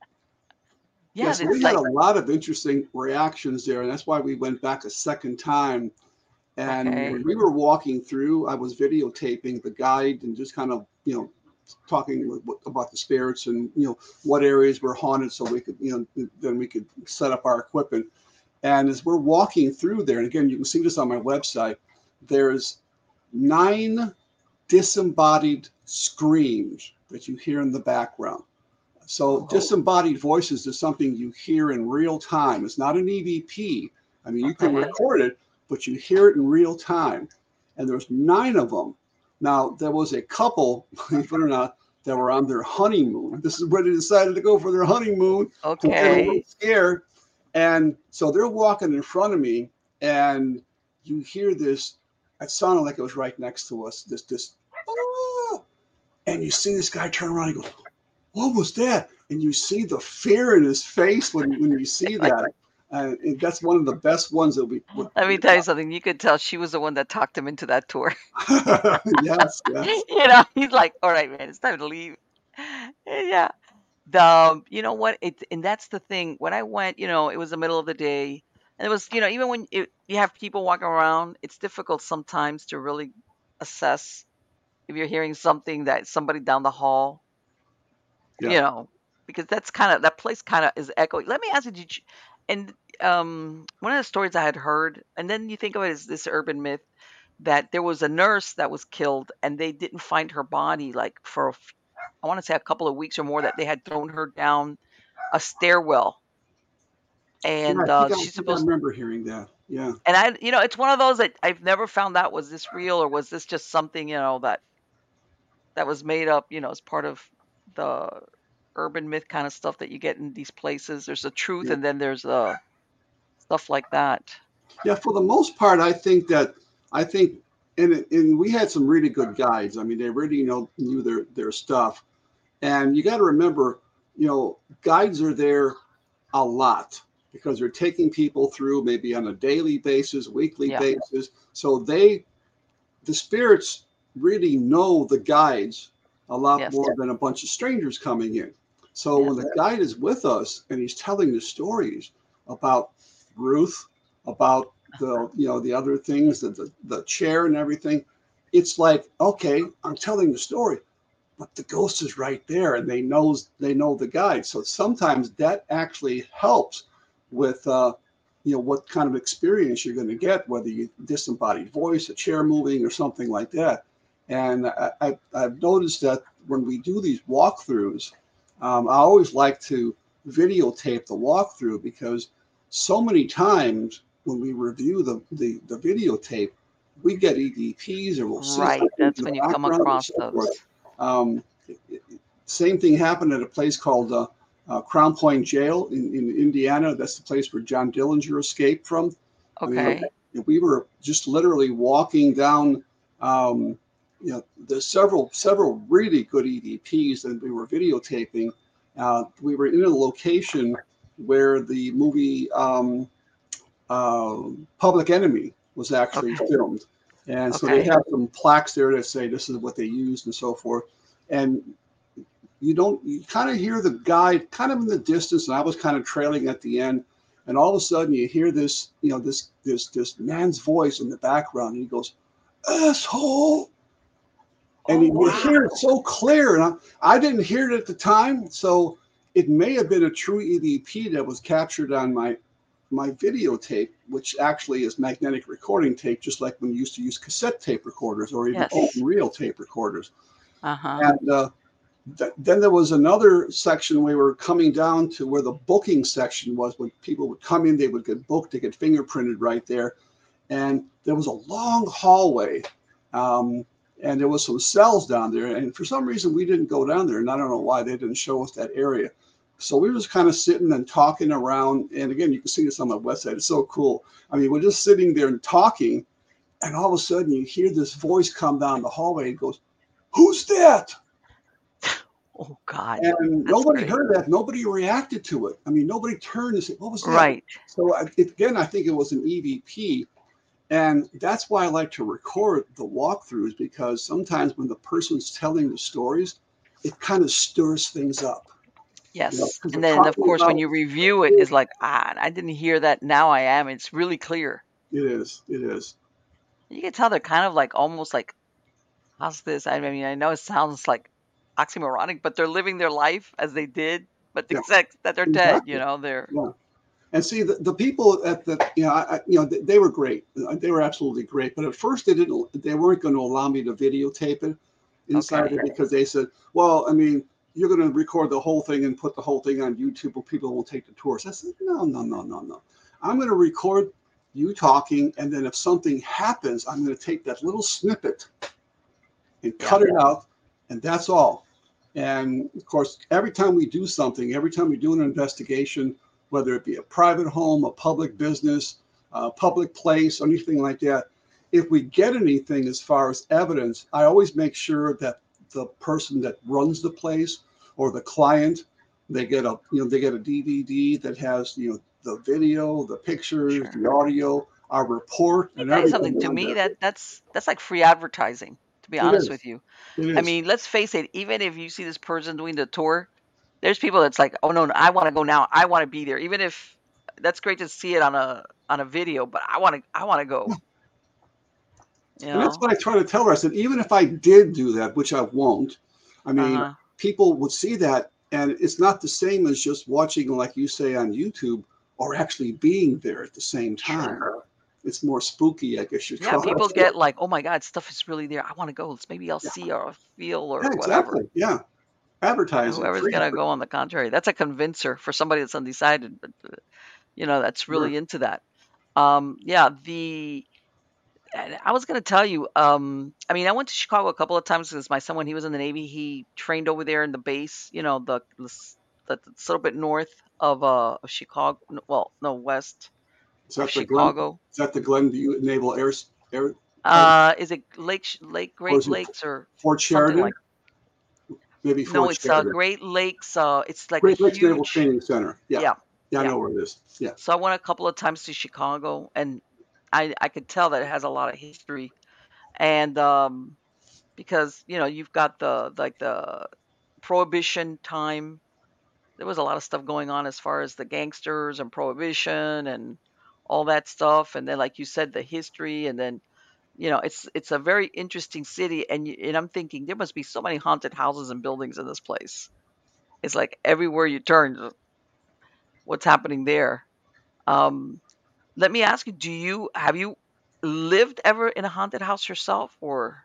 Yeah, Yes, we it's had like, a lot of interesting reactions there, and that's why we went back a second time. And okay. when we were walking through, I was videotaping the guide and just kind of, talking about the spirits and, what areas were haunted so we could, then we could set up our equipment. And as we're walking through there, and again, you can see this on my website, there's 9 disembodied screams that you hear in the background. So disembodied voices is something you hear in real time. It's not an EVP. I mean, you can Okay. record it, but you hear it in real time. And there's 9 of them. Now, there was a couple, believe it or not, that were on their honeymoon. This is where they decided to go for their honeymoon. They're a little Okay. scared. And so they're walking in front of me, and you hear this. It sounded like it was right next to us. Oh, and you see this guy turn around and goes, what was that? And you see the fear in his face when you see that. And that's one of the best ones that we. Let me tell you something. You could tell she was the one that talked him into that tour. Yes, yes. He's like, all right, man, it's time to leave. Yeah. You know what? And that's the thing. When I went, it was the middle of the day. And it was, even when you have people walking around, it's difficult sometimes to really assess if you're hearing something that somebody down the hall, Yeah. because that place kind of is echoing. Let me ask you, and one of the stories I had heard, and then you think of it as this urban myth that there was a nurse that was killed and they didn't find her body like for I want to say a couple of weeks or more, that they had thrown her down a stairwell, Yeah, and I she's think I supposed. remember hearing that. Yeah. And it's one of those that I've never found out, was this real or was this just something that was made up, as part of the urban myth kind of stuff that you get in these places. There's a truth, Yeah. and then there's stuff like that. Yeah, for the most part, I think, and we had some really good guides. I mean, they really knew their stuff. And you got to remember, guides are there a lot because they're taking people through maybe on a daily basis, weekly Yeah. basis. So the spirits really know the guides a lot Yes. more than a bunch of strangers coming in. So Yes. when the guide is with us and he's telling the stories about Ruth, about the other things, the chair and everything, it's like, okay, I'm telling the story, but the ghost is right there, and they know the guide. So sometimes that actually helps with what kind of experience you're going to get, whether you disembodied voice, a chair moving, or something like that. And I've noticed that when we do these walkthroughs, I always like to videotape the walkthrough, because so many times when we review the videotape, we get EVPs, or we'll see Right. something That's in the when you come background and across so those. forth. Same thing happened at a place called Crown Point Jail in Indiana. That's the place where John Dillinger escaped from. Okay. I mean, we were just literally walking down. There's several really good EVPs that we were videotaping. We were in a location where the movie Public Enemy was actually filmed. And so they have some plaques there that say this is what they used and so forth. And you kind of hear the guy kind of in the distance, and I was kind of trailing at the end. And all of a sudden you hear this man's voice in the background, and he goes, "Asshole." And you hear it so clear. And I didn't hear it at the time. So it may have been a true EVP that was captured on my my videotape, which actually is magnetic recording tape, just like when you used to use cassette tape recorders or even Yes. open reel tape recorders. Uh-huh. And then there was another section we were coming down to where the booking section was. When people would come in, they would get booked, they get fingerprinted right there. And there was a long hallway. And there was some cells down there. And for some reason, we didn't go down there. And I don't know why they didn't show us that area. So we were just kind of sitting and talking around. And again, you can see this on my website. It's so cool. I mean, we're just sitting there and talking. And all of a sudden, you hear this voice come down the hallway. It goes, "Who's that?" Oh God, And that's nobody great. heard that. Nobody reacted to it. I mean, nobody turned and said, "What was that?" Right. So again, I think it was an EVP. And that's why I like to record the walkthroughs, because sometimes when the person's telling the stories, it kind of stirs things up. Yes. Because And they're then of talking course when about you review it, it's like, I didn't hear that. Now I am. It's really clear. it is. It is. You can tell they're kind of like almost like, how's this? I mean, I know it sounds like oxymoronic, but they're living their life as they did, but Yeah, except that they're dead, exactly. they're Yeah. And see, the people at the, they were great. They were absolutely great. But at first, they weren't going to allow me to videotape it inside okay. it, because they said, well, I mean, you're going to record the whole thing and put the whole thing on YouTube, and people will take the tours. I said, no, no, no, no, no. I'm going to record you talking, and then if something happens, I'm going to take that little snippet and Yeah. cut it out, and that's all. And of course, every time we do something, every time we do an investigation, whether it be a private home, a public business, a public place, anything like that, if we get anything as far as evidence, I always make sure that the person that runs the place or the client, they get a DVD that has the video, the pictures, Sure. the audio, our report, Let me and tell you something. everything To on me, there. that's like free advertising, to be It honest is. with you. It I is. mean, let's face it, even if you see this person doing the tour, there's people that's like, oh no, I want to go now. I want to be there. Even if that's great to see it on a video, but I want to go, you And that's know? what I try to tell her. I said, even if I did do that, which I won't, I mean, Uh-huh. people would see that, and it's not the same as just watching, like you say, on YouTube, or actually being there at the same time. Sure. It's more spooky, I guess you'd Yeah, call people it. get like, oh my God, stuff is really there. I want to go. Maybe I'll Yeah, see or feel yeah, or whatever. exactly. Yeah, advertising, Whoever's free gonna go on advertising. the contrary. That's a convincer for somebody that's undecided, but that's Sure. really into that. Yeah, and I was gonna tell you, I mean, I went to Chicago a couple of times because my son, when he was in the Navy, he trained over there in the base, that's a little bit north of Chicago. Well, no, west Is of that the Glen? Chicago. Is that the Glenview Naval Air Base, Is it or Great is it Lakes or Fort something Sheridan? like? Maybe No, Fort it's Sheridan. Great Lakes. It's like a Great Lakes Naval huge. Training Center. Yeah, Yeah, yeah, I yeah. know where it is. Yeah. So I went a couple of times to Chicago, and I could tell that it has a lot of history, and because you've got the prohibition time. There was a lot of stuff going on as far as the gangsters and prohibition and all that stuff, and then like you said, the history, and then it's a very interesting city, and I'm thinking there must be so many haunted houses and buildings in this place. It's like everywhere you turn, what's happening there. um Let me ask you, have you lived ever in a haunted house yourself, or?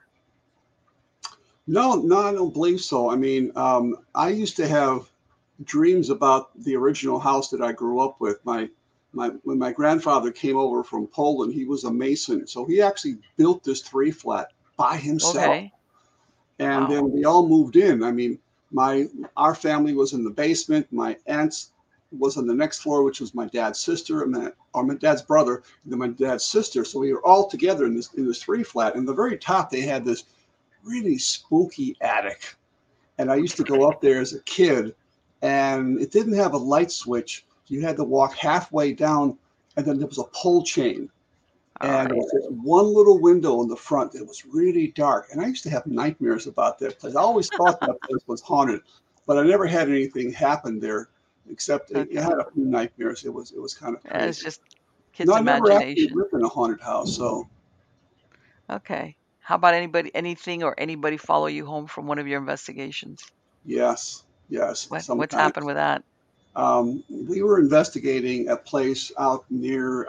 No, no, I don't believe so. I mean, I used to have dreams about the original house that I grew up with. My when my grandfather came over from Poland, he was a mason, so he actually built this three flat by himself. Okay. And Wow. then we all moved in. I mean, my our family was in the basement. My aunt's was on the next floor, which was my dad's sister and my dad's brother, and then my dad's sister. So we were all together in this three flat. And the very top, they had this really spooky attic. And I used to go up there as a kid, and it didn't have a light switch. You had to walk halfway down, and then there was a pole chain. All And there right. was this one little window in the front that was really dark. And I used to have nightmares about that place. I always thought that place was haunted, but I never had anything happen there, except I Okay. had a few nightmares. It was kind of Yeah, it's crazy. just No, kids' I never actually imagination. lived in a haunted house. So Okay. How about anything or anybody follow you home from one of your investigations? yes, yes, What's happened sometimes. with that? We were investigating a place out near,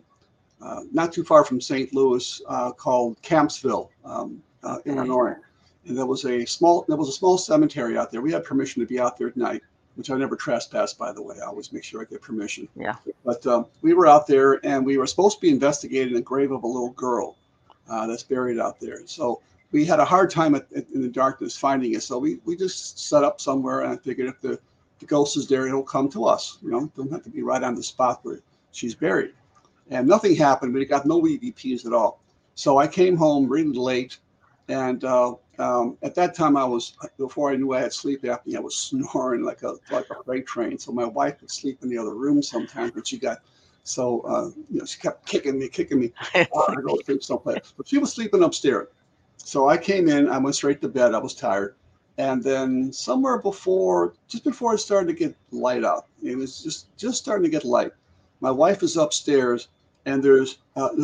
not too far from St. Louis, called Campsville, Okay. Illinois. And there was a small cemetery out there. We had permission to be out there at night, which I never trespass, by the way. I always make sure I get permission. Yeah. But we were out there, and we were supposed to be investigating the grave of a little girl that's buried out there. So we had a hard time in the darkness finding it. So we just set up somewhere, and I figured if the ghost is there, it'll come to us. Don't have to be right on the spot where she's buried. And nothing happened. We got no EVPs at all. So I came home really late, and at that time before I knew I had sleep apnea, I was snoring like a freight train. So my wife would sleep in the other room sometimes, but she got so she kept kicking me. It's I go to sleep someplace. But she was sleeping upstairs. So I came in. I went straight to bed. I was tired. And then just before it started to get light out, it was just starting to get light. My wife is upstairs, and there's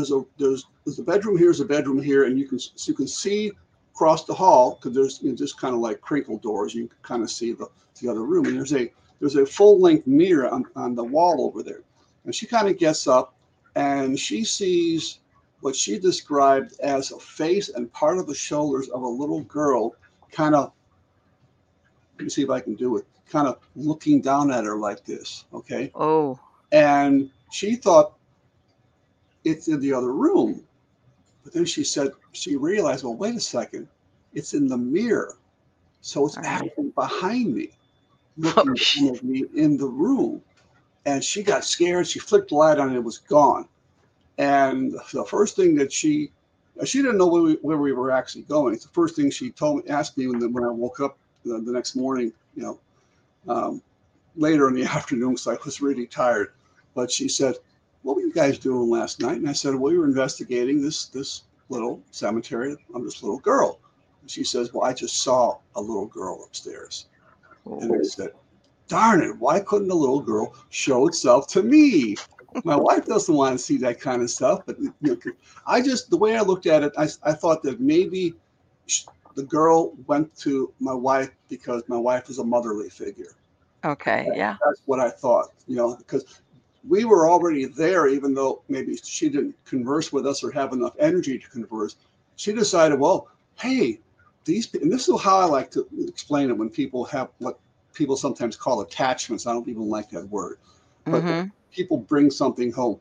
a bedroom here, there's a bedroom here, and you can see across the hall because there's just kind of like crinkle doors. You can kind of see the other room, and there's a full length mirror on the wall over there. And she kind of gets up, and she sees what she described as a face and part of the shoulders of a little girl, kind of. Let me see if I can do it. Kind of looking down at her like this, okay? Oh, And she thought it's in the other room. But then she realized, well, wait a second, it's in the mirror. So it's all right. actually behind me, Oh, looking down at me in the room. And she got scared. She flicked the light on and it was gone. And the first thing that she didn't know where we were actually going. It's the first thing she asked me when I woke up the next morning, um, later in the afternoon because I was really tired. But she said, "What were you guys doing last night?" And I said, "Well, we were investigating this little cemetery of this little girl." And she says, "Well, I just saw a little girl upstairs." And I oh. said, "Darn it! Why couldn't the little girl show itself to me?" My wife doesn't want to see that kind of stuff, but the way I looked at it, I thought that maybe the girl went to my wife because my wife is a motherly figure. Okay. Yeah. That's what I thought, because we were already there, even though maybe she didn't converse with us or have enough energy to converse. She decided, well, hey, and this is how I like to explain it when people have what people sometimes call attachments. I don't even like that word, but when Mm-hmm. people bring something home,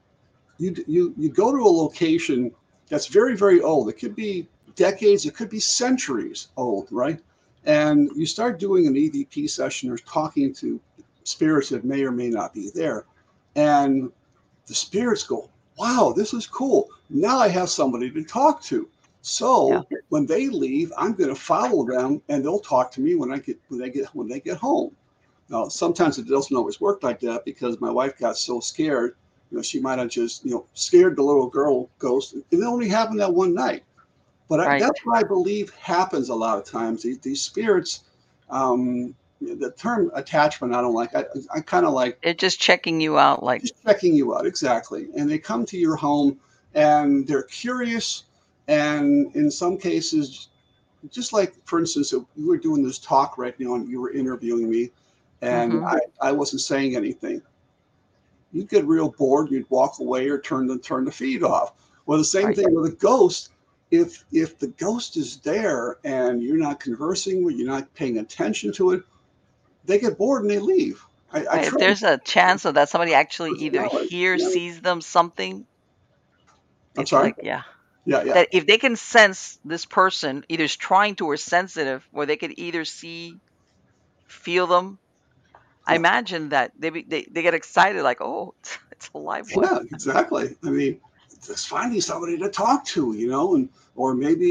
you go to a location that's very, very old. It could be decades, it could be centuries old, right? And you start doing an EVP session or talking to spirits that may or may not be there. And the spirits go, wow, this is cool. Now I have somebody to talk to. Yeah. So when they leave, I'm going to follow them, and they'll talk to me when they get home. Now, sometimes it doesn't always work like that because my wife got so scared. She might have just scared the little girl ghost. It only happened that one night, but Right. that's what I believe happens a lot of times. These spirits, the term attachment, I don't like. I kind of like They're just checking you out, like, just checking you out, exactly. And they come to your home and they're curious. And in some cases, just like, for instance, we were doing this talk right now and you were interviewing me and mm-hmm. I wasn't saying anything. You'd get real bored, you'd walk away or turn the feed off. Well, the same Right. thing with a ghost. If the ghost is there and you're not conversing with, you're not paying attention to it, they get bored and they leave. I Right. If try there's a chance of that somebody actually either personality. hears, Yeah. sees them, something, I'm it's sorry. like, yeah. Yeah, yeah. That if they can sense this person either is trying to or sensitive, where they could either see, feel them, I Yeah. imagine that they get excited, like, oh, it's a live one. Yeah, exactly. I mean, just finding somebody to talk to, and or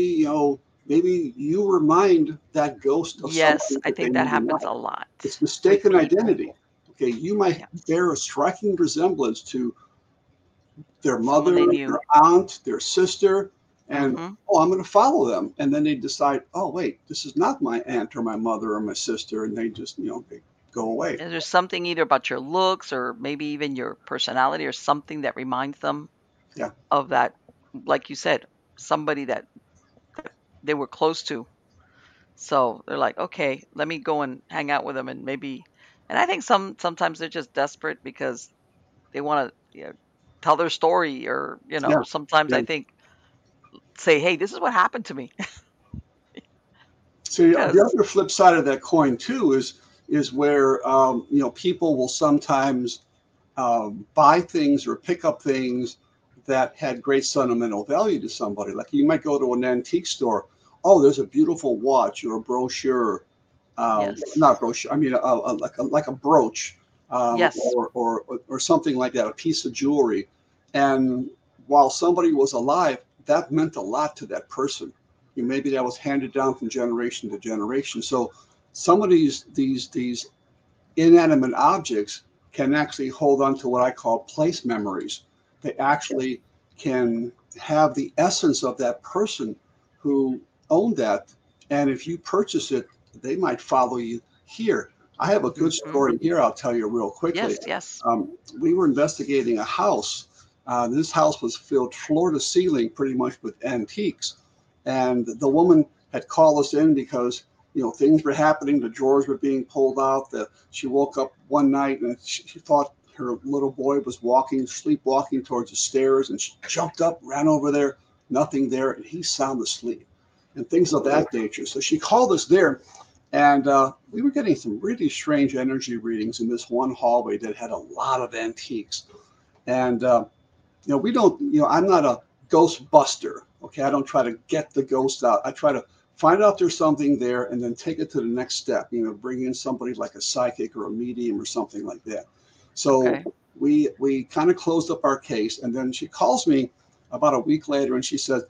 maybe you remind that ghost of Yes, something I that they think that need to happens know. a lot It's with mistaken people. identity. Okay, you might Yes. bear a striking resemblance to their Someone they mother, knew. their aunt, their sister, and Hmm. oh, I'm going to follow them. And then they decide, oh, wait, this is not my aunt or my mother or my sister, and they just, they go away. Is there something either about your looks or maybe even your personality or something that reminds them Yeah. of that, like you said, somebody that they were close to? So they're like, okay, let me go and hang out with them and maybe And I think sometimes they're just desperate because they want to, tell their story, or Yeah, sometimes yeah. I think say, "Hey, this is what happened to me." So the Because other flip side of that coin too is where people will sometimes buy things or pick up things that had great sentimental value to somebody. Like you might go to an antique store. Oh, there's a beautiful watch or a brochure. yes, Not brochure. I mean, like a brooch, yes, or something like that, a piece of jewelry. And while somebody was alive, that meant a lot to that person. Maybe that was handed down from generation to generation. So some of these inanimate objects can actually hold on to what I call place memories. They actually can have the essence of that person who owned that. And if you purchase it, they might follow you here. I have a good hmm story here I'll tell you real quickly. yes, yes. We were investigating a house. This house was filled floor to ceiling pretty much with antiques. And the woman had called us in because things were happening. The drawers were being pulled out. She woke up one night and she thought her little boy was sleepwalking towards the stairs, and she jumped up, ran over there, nothing there, and he's sound asleep, and things of that nature. So she called us there, and we were getting some really strange energy readings in this one hallway that had a lot of antiques. And we don't, I'm not a ghost buster. Okay. I don't try to get the ghost out. I try to find out there's something there and then take it to the next step, bring in somebody like a psychic or a medium or something like that. So Okay. we kind of closed up our case. And then she calls me about a week later and she says,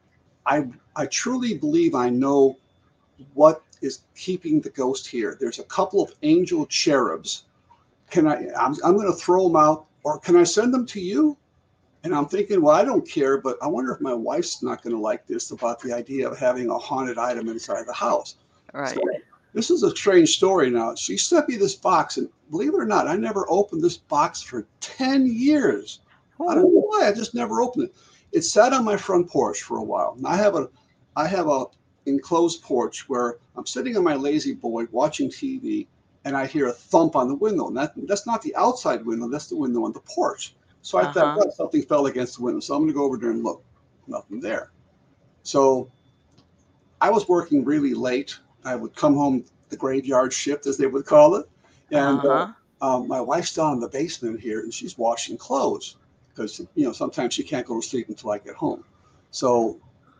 I truly believe I know what is keeping the ghost here. There's a couple of angel cherubs. I'm going to throw them out, or can I send them to you? And I'm thinking, well, I don't care, but I wonder if my wife's not going to like this about the idea of having a haunted item inside the house. So Right. this is a strange story now. She sent me this box, and believe it or not, I never opened this box for 10 years. I don't Oh, know why. I just never opened it. It sat on my front porch for a while. And I have a enclosed porch where I'm sitting on my lazy boy watching TV, and I hear a thump on the window. And that's not the outside window, that's the window on the porch. So I thought, uh-huh. well, something fell against the window. So I'm going to go over there and look. Nothing there. So I was working really late. I would come home the graveyard shift, as they would call it. And Uh-huh. my wife's down in the basement here, and she's washing clothes because sometimes she can't go to sleep until I get home. So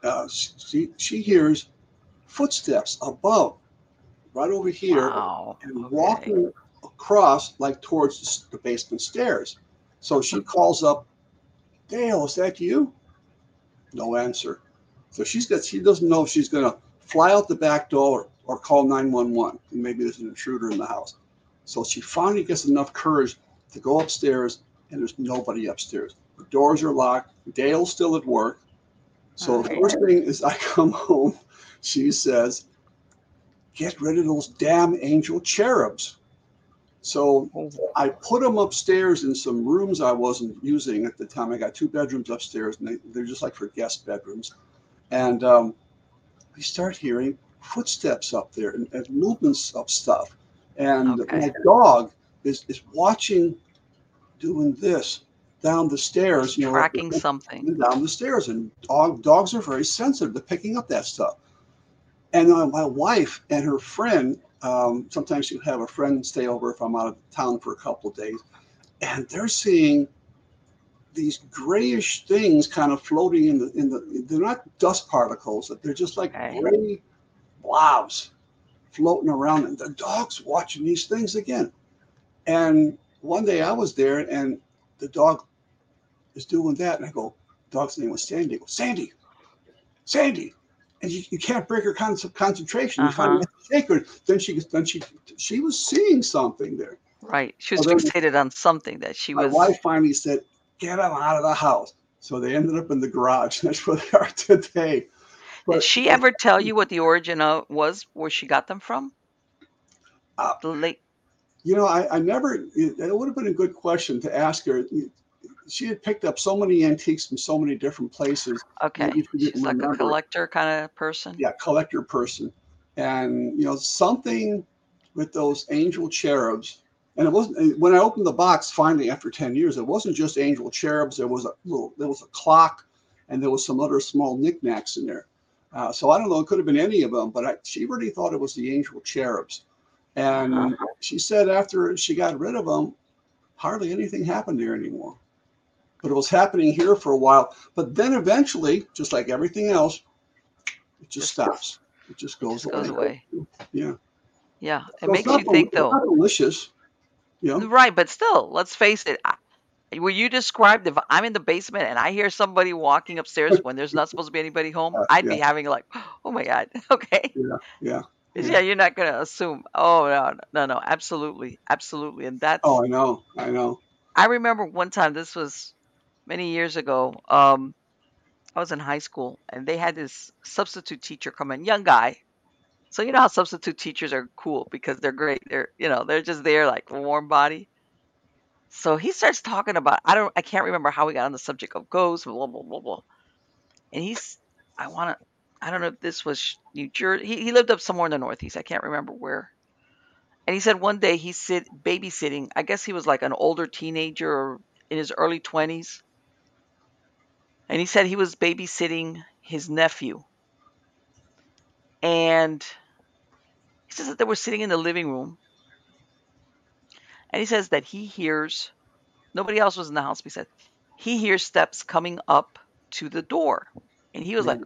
she hears footsteps above, right over here, Wow. and Okay. walking across like towards the basement stairs. So she calls up, Dale, is that you? No answer. So she doesn't know if she's going to fly out the back door or call 911. Maybe there's an intruder in the house. So she finally gets enough courage to go upstairs, and there's nobody upstairs. The doors are locked. Dale's still at work. All So the right. first thing is I come home, she says, get rid of those damn angel cherubs. So Oh, I put them upstairs in some rooms I wasn't using at the time. I got 2 bedrooms upstairs, and they're just like for guest bedrooms. And we start hearing footsteps up there and movements of stuff. And my okay. dog is watching, doing this down the stairs, like Tracking something. down the stairs. And dogs are very sensitive to picking up that stuff. And my wife and her friend, sometimes she'll have a friend stay over if I'm out of town for a couple of days, and they're seeing these grayish things kind of floating in the they're not dust particles, they're just like Okay. gray blobs floating around, and the dog's watching these things again. And one day I was there, and the dog is doing that, and I go, dog's name was Sandy. I go, Sandy, Sandy, and you can't break her concentration. You finally Uh-huh. have to shake her. Then she was seeing something there. Right. She was So then fixated on something that she my was. wife finally said, "Get them out of the house." So they ended up in the garage. That's where they are today. Did But she ever tell you what the origin of was, where she got them from? uh, The late. I never. It would have been a good question to ask her. She had picked up so many antiques from so many different places. Okay. Maybe she didn't She's like a remember. collector kind of person. Yeah, collector person, and something with those angel cherubs. And it wasn't when I opened the box finally after 10 years. It wasn't just angel cherubs. There was a clock, and there was some other small knickknacks in there. So I don't know. It could have been any of them, but she really thought it was the angel cherubs. Uh-huh. And she said after she got rid of them, hardly anything happened there anymore. But it was happening here for a while. But then eventually, just like everything else, it just stops. It just It goes just goes away. away. Yeah. Yeah, it So makes you think it's though. not delicious. You know. Right, but still, let's face it. Where you described, if I'm in the basement and I hear somebody walking upstairs when there's not supposed to be anybody home, I'd Yeah. be having like, oh my God, okay. Yeah. Yeah. 'Cause, Yeah. yeah, you're not gonna assume. Oh no, no, no, absolutely, absolutely. And that's, Oh, I know. I know. I remember one time, this was many years ago. I was in high school and they had this substitute teacher come in, young guy. So you know how substitute teachers are cool because they're great. They're just there like a warm body. So he starts talking about, I can't remember how we got on the subject of ghosts, blah blah blah blah. And I want to, I don't know if this was New Jersey. He lived up somewhere in the Northeast. I can't remember where. And he said one day he's babysitting. I guess he was like an older teenager or in his early 20s. And he said he was babysitting his nephew. And he says that they were sitting in the living room. And he says that he hears, nobody else was in the house, but he said he hears steps coming up to the door. And he was like, Right.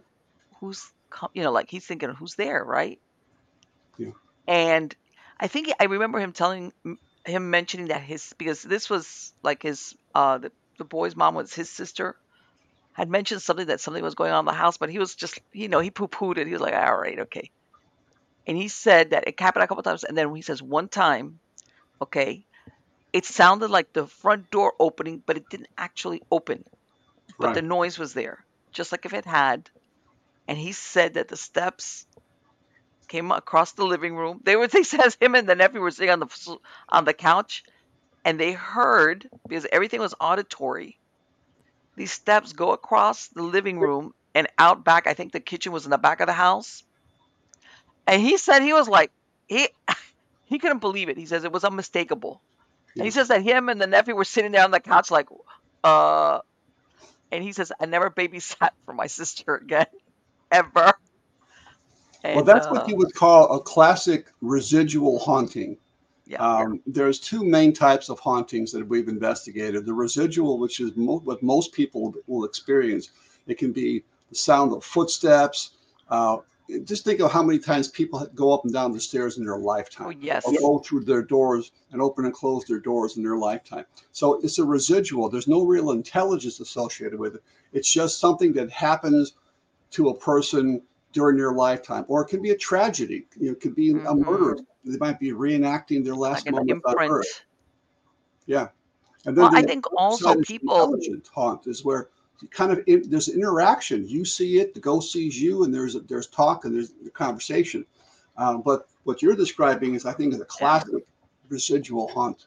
like he's thinking, who's there, right? Yeah. And I remember him mentioning that because this was like the boy's mom was his sister, had mentioned something was going on in the house, but he was just, he poo-pooed it. He was like, all right, okay. And he said that it happened a couple times. And then he says one time, okay, it sounded like the front door opening, but it didn't actually open. But the Right. noise was there, just like if it had. And he said that the steps came across the living room. They says him and the nephew were sitting on the couch, and they heard, because everything was auditory, these steps go across the living room and out back. I think the kitchen was in the back of the house. And he said he was like, he he couldn't believe it. He says it was unmistakable. And Yeah. he says that him and the nephew were sitting there on the couch like, uh, and he says, I never babysat for my sister again, ever. Well, And that's what you would call a classic residual haunting. yeah, There's two main types of hauntings that we've investigated. The residual, which is what most people will experience. It can be the sound of footsteps. Uh, just think of how many times people go up and down the stairs in their oh lifetime, or yes, go through their doors and open and close their doors in their lifetime. So it's a residual. There's no real intelligence associated with it. It's just something that happens to a person during their lifetime, or it can be a tragedy. It could be a hmm, murder. They might be reenacting their like last an moments on imprint. Earth. Yeah, and then Well, I the think other also side is people. intelligent haunt, is where you kind of there's interaction. You see it, the ghost sees you, and there's talk and there's conversation. But what you're describing is, I think, is a Yeah, classic residual haunt.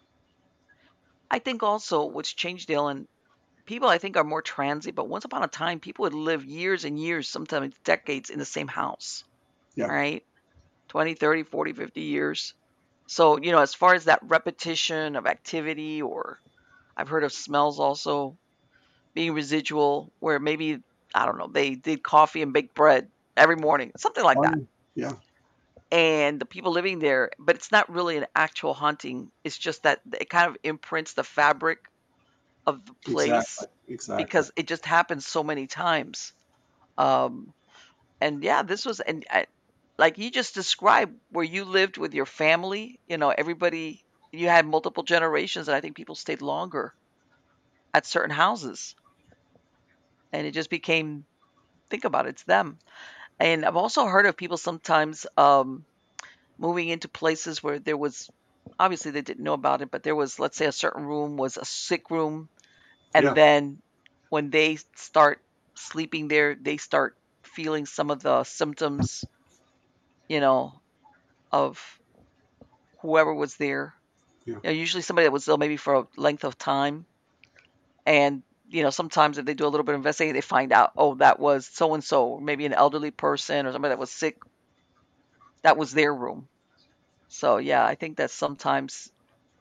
I think also what's changed, Dylan, people I think are more transient, but once upon a time, people would live years and years, sometimes decades in the same house, Yeah, right? 20, 30, 40, 50 years. So, as far as that repetition of activity, or I've heard of smells also being residual, where maybe, I don't know, they did coffee and baked bread every morning, something like that. oh, yeah, And the people living there, but it's not really an actual haunting. It's just that it kind of imprints the fabric of the exactly, place exactly. because it just happens so many times. Um, and yeah, this was, and like you just described, where you lived with your family, everybody, you had multiple generations, and I think people stayed longer at certain houses, and it just became, think about it, it's them. And I've also heard of people sometimes moving into places where there was, obviously they didn't know about it, but there was, let's say, a certain room was a sick room, and Yeah, then when they start sleeping there, they start feeling some of the symptoms, you know, of whoever was there. yeah. Usually somebody that was ill maybe for a length of time. And, sometimes if they do a little bit of investigating, they find out, oh, that was so and so, or maybe an elderly person or somebody that was sick. That was their room. So, yeah, I think that sometimes.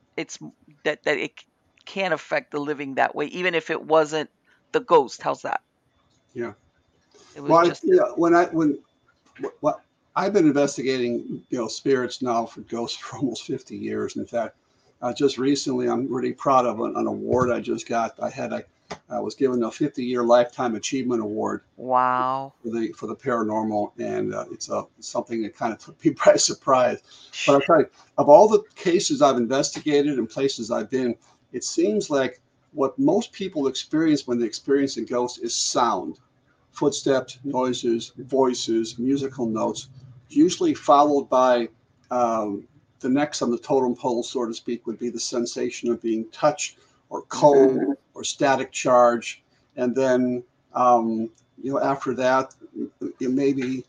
it's that it can affect the living that way, even if it wasn't the ghost. How's that? Yeah. It was Well, just yeah. What I've been investigating, spirits now for ghosts for almost 50 years. In fact, just recently, I'm really proud of an award I just got. I was given a 50-year lifetime achievement award wow. for the paranormal, and it's something that kind of took me by surprise. But I'll tell you, of all the cases I've investigated and places I've been, it seems like what most people experience when they experience a ghost is sound, footsteps, noises, voices, musical notes, usually followed by the next on the totem pole, so to speak, would be the sensation of being touched or cold Mm-hmm. or static charge, and then after that, maybe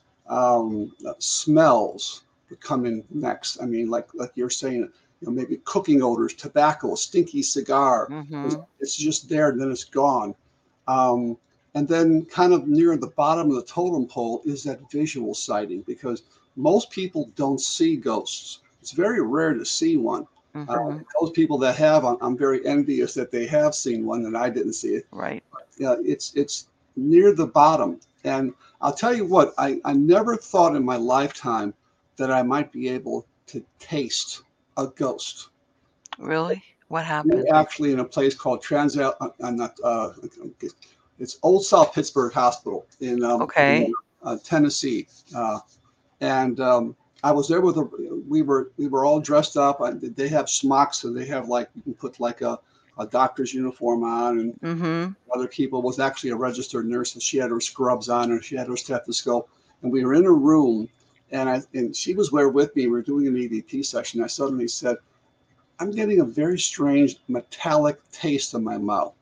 smells would come in next. I mean, like you're saying, maybe cooking odors, tobacco, stinky cigar. Mm-hmm. It's just there, and then it's gone. Um, and then, kind of near the bottom of the totem pole, is that visual sighting, because most people don't see ghosts. It's very rare to see one. Mm-hmm. Those people that have, I'm very envious that they have seen one, and I didn't see it. Right. It's near the bottom. And I'll tell you what, I never thought in my lifetime that I might be able to taste a ghost. Really? What We're happened? actually in a place called it's Old South Pittsburgh Hospital in Okay. Tennessee, and I was there with we were all dressed up. They have smocks, and they have, like, you can put like a doctor's uniform on, and Mm-hmm. other people was actually a registered nurse, and she had her scrubs on, and she had her stethoscope, and we were in a room, and she was there with me. We were doing an EVP session. I suddenly said, I'm getting a very strange metallic taste in my mouth.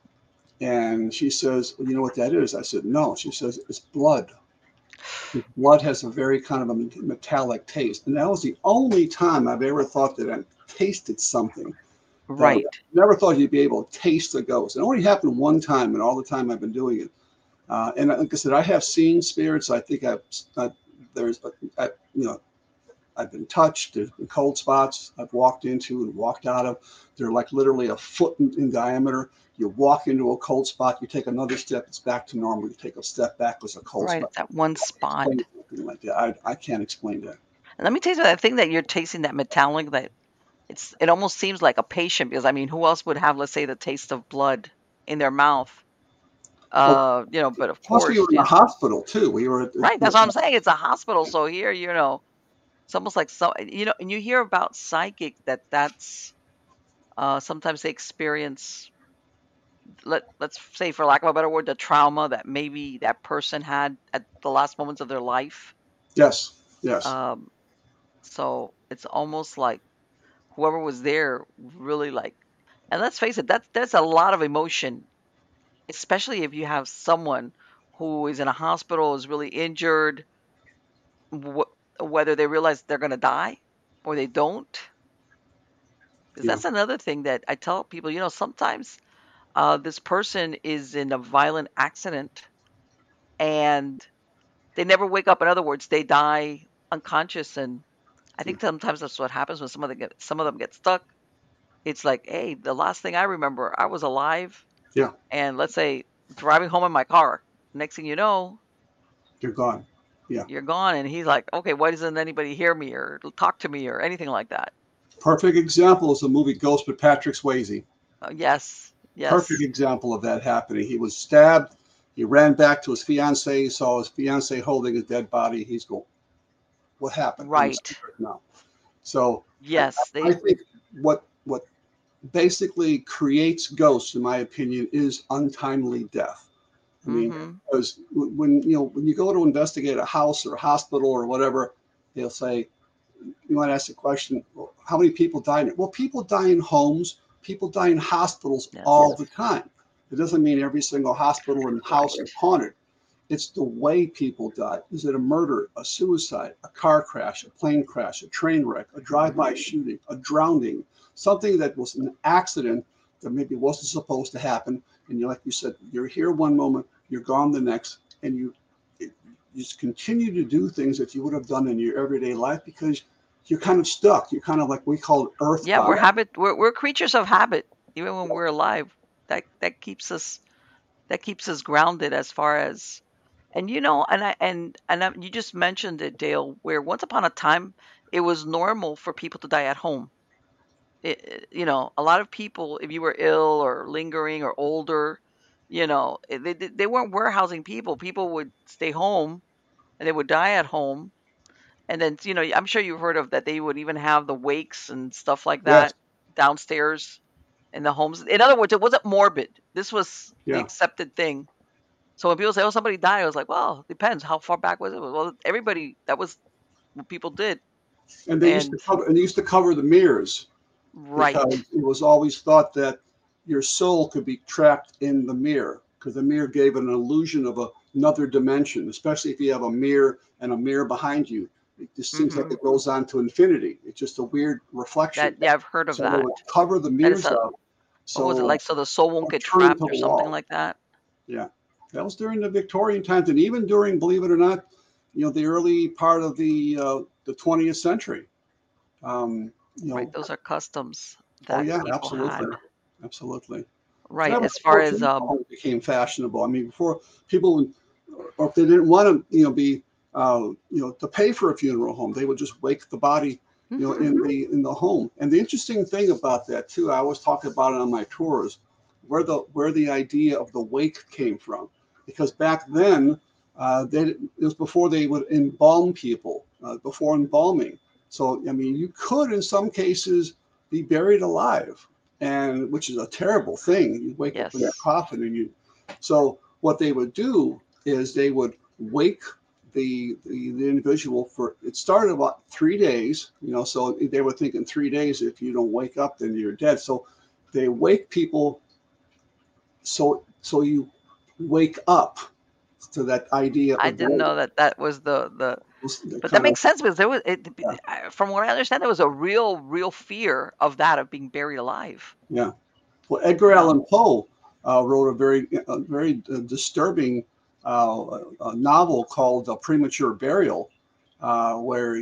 And she says, well, you know what that is? I said, no. She says, it's blood. Blood has a very kind of a metallic taste. And that was the only time I've ever thought that I tasted something. That I Right. never thought you'd be able to taste a ghost. It only happened one time in all the time I've been doing it. And like I said, I have seen spirits. I think there's, I, you know, I've been touched. There's been cold spots I've walked into and walked out of. They're like literally a foot in diameter. You walk into a cold spot, you take another step, it's back to normal. You take a step back, it's a cold Right. spot. It's that one spot. Explain something like that. I can't explain that. And let me tell you something, that thing that you're tasting, that metallic, that it almost seems like a patient, because I mean, who else would have, let's say, the taste of blood in their mouth? Well, But of plus we were course, in the hospital too. We were right. That's what I'm saying. It's a hospital, so here, it's almost like, and you hear about psychic that's sometimes they experience, let's say, for lack of a better word, the trauma that maybe that person had at the last moments of their life. yes, yes. Um, so it's almost like whoever was there really, like, and let's face it, there's a lot of emotion, especially if you have someone who is in a hospital, is really injured, whether they realize they're going to die or they don't. Because Yeah. that's another thing that I tell people, sometimes this person is in a violent accident and they never wake up. In other words, they die unconscious. And I Yeah. think sometimes that's what happens when some of them get stuck. It's like, hey, the last thing I remember, I was alive, Yeah. and let's say driving home in my car. Next thing you know, You're gone. Yeah. you're gone. And he's like, okay, why doesn't anybody hear me or talk to me or anything like that? Perfect example is the movie Ghost with Patrick Swayze. Yes, Perfect yes, example of that happening. He was stabbed. He ran back to his fiancee, saw his fiancee holding his dead body. He's going, what happened? I'm right. scared now. So Yes, I think what basically creates ghosts, in my opinion, is untimely death. I mean, mm-hmm. because when you go to investigate a house or a hospital or whatever, they'll say, you might ask the question, well, how many people die in it? Well, people die in homes, people die in hospitals all Yes, the time. It doesn't mean every single hospital and house right. is haunted. It's the way people die. Is it a murder, a suicide, a car crash, a plane crash, a train wreck, a drive-by shooting, a drowning, something that was an accident that maybe wasn't supposed to happen? And like you said, you're here one moment, you're gone the next, and you just continue to do things that you would have done in your everyday life because you're kind of stuck. You're kind of like, we call it Yeah, we're earthbound. habit. We're creatures of habit. Even when we're alive, that keeps us grounded as far as. And you just mentioned it, Dale, where once upon a time it was normal for people to die at home. A lot of people, if you were ill or lingering or older, they weren't warehousing people. People would stay home and they would die at home. And then, I'm sure you've heard of that. They would even have the wakes and stuff like Yes. that downstairs in the homes. In other words, it wasn't morbid. This was the Yeah. accepted thing. So when people say, "Oh, somebody died," I was like, "Well, depends. How far back was it?" Well, everybody, that was what people did. And And they used to cover the mirrors, right, because it was always thought that your soul could be trapped in the mirror, because the mirror gave an illusion of another dimension, especially if you have a mirror and a mirror behind you. It just seems like hmm it goes on to infinity. It's just a weird reflection. yeah, I've heard of So they that. would cover the That is mirrors a up, what was it so like? So the soul won't don't get turn into trapped or the something wall. like that. Yeah, that was during the Victorian times, and even during, believe it or not, the early part of the 20th century. Um, you Right, know, those are customs oh that yeah, people absolutely, had. absolutely. Right, That was as far before as funeral homes became fashionable. I mean, before people would, or if they didn't want to, to pay for a funeral home, they would just wake the body, hmm in the home. And the interesting thing about that too, I always talk about it on my tours, where the idea of the wake came from, because back then, it was before they would embalm people, before embalming. So I mean, you could in some cases be buried alive, and which is a terrible thing. You wake up in your yes, coffin, so what they would do is they would wake the individual for, it started about 3 days, so they were thinking 3 days, if you don't wake up, then you're dead. So they wake people, so you wake up to that idea I of didn't know that that was the. the But that kind of, makes sense because yeah, from what I understand, there was a real fear of that of being buried alive. yeah. Well, Edgar You know, Allan Poe wrote a very disturbing novel called Premature Burial, where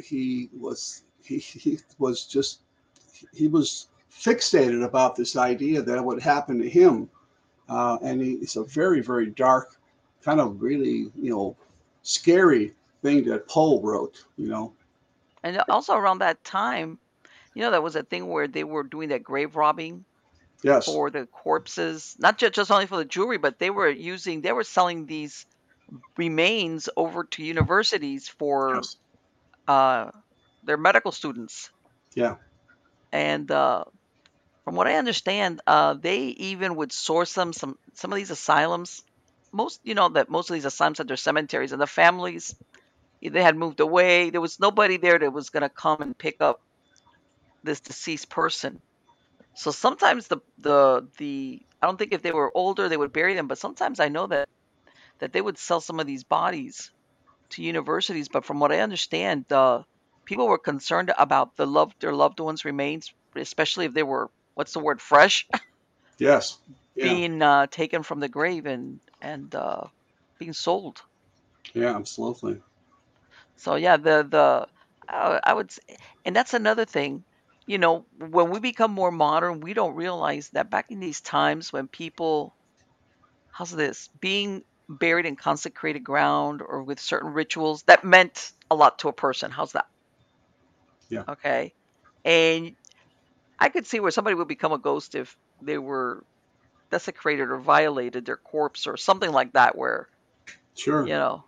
he was fixated about this idea that it would happen to him, and it's a very, very dark, kind of really scary thing that Poe wrote. and also around that time, there was a thing where they were doing that grave robbing Yes, for the corpses, not just only for the jewelry, but they were selling these remains over to universities for yes, uh, their medical students. yeah, And from what I understand, they even would source them some of these asylums. Most of these asylums had their cemeteries, and the families, they had moved away. There was nobody there that was going to come and pick up this deceased person. So sometimes the I don't think if they were older they would bury them, but sometimes I know that they would sell some of these bodies to universities. But from what I understand, people were concerned about their loved ones' remains, especially if they were, what's the word, fresh, yes, yeah, being taken from the grave and being sold. yeah, absolutely. So yeah, the I would say, and that's another thing. When we become more modern, we don't realize that back in these times when people, how's this, being buried in consecrated ground or with certain rituals, that meant a lot to a person. How's that? Yeah, Okay. And I could see where somebody would become a ghost if they were desecrated or violated their corpse or something like that, where, sure. you know,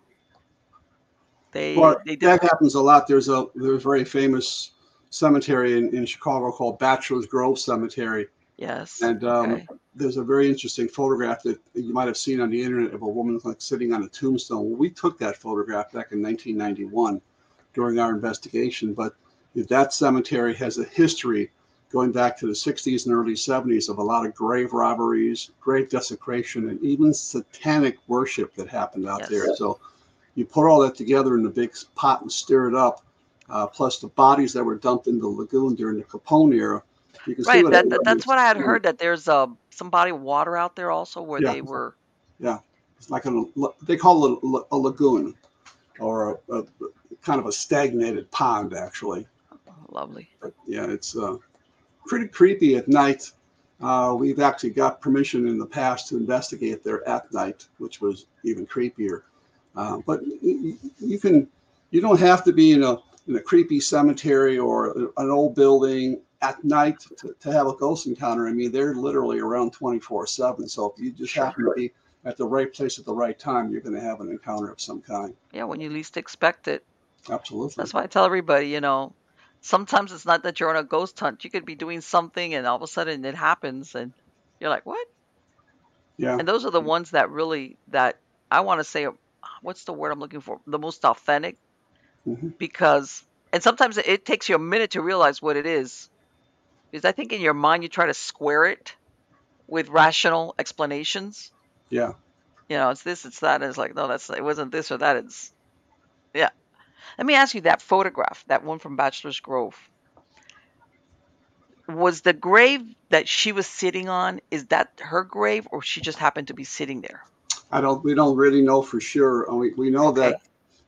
Well, they did. that happens a lot. There's a very famous cemetery in Chicago called Bachelor's Grove Cemetery, Yes. and Okay. there's a very interesting photograph that you might have seen on the internet of a woman like sitting on a tombstone. Well, we took that photograph back in 1991 during our investigation, but that cemetery has a history going back to the 60s and early 70s of a lot of grave robberies, grave desecration, and even satanic worship that happened out there. Yes. So you put all that together in a big pot and stir it up, plus the bodies that were dumped in the lagoon during the Capone era. You can see Right. what everybody That's what I had experienced. heard, that there's some body of water out there also where Yeah, they were. yeah. It's like they call it a lagoon, or a kind of a stagnated pond, actually. Lovely. But yeah, it's pretty creepy at night. We've actually got permission in the past to investigate there at night, which was even creepier. But you don't have to be in a creepy cemetery or an old building at night to have a ghost encounter. I mean, they're literally around 24/7. So if you just Sure. happen to be at the right place at the right time, you're going to have an encounter of some kind. Yeah, when you least expect it. Absolutely. That's why I tell everybody, sometimes it's not that you're on a ghost hunt. You could be doing something and all of a sudden it happens and you're like, what? Yeah. And those are the ones that I want to say, what's the word I'm looking for? The most authentic, Hmm. and sometimes it takes you a minute to realize what it is. Because I think in your mind, you try to square it with rational explanations. Yeah. It's this, it's that. And it's like, no, it wasn't this or that. Yeah. Let me ask you that photograph, that one from Bachelor's Grove. Was the grave that she was sitting on, is that her grave or she just happened to be sitting there? We don't really know for sure. We know Okay. that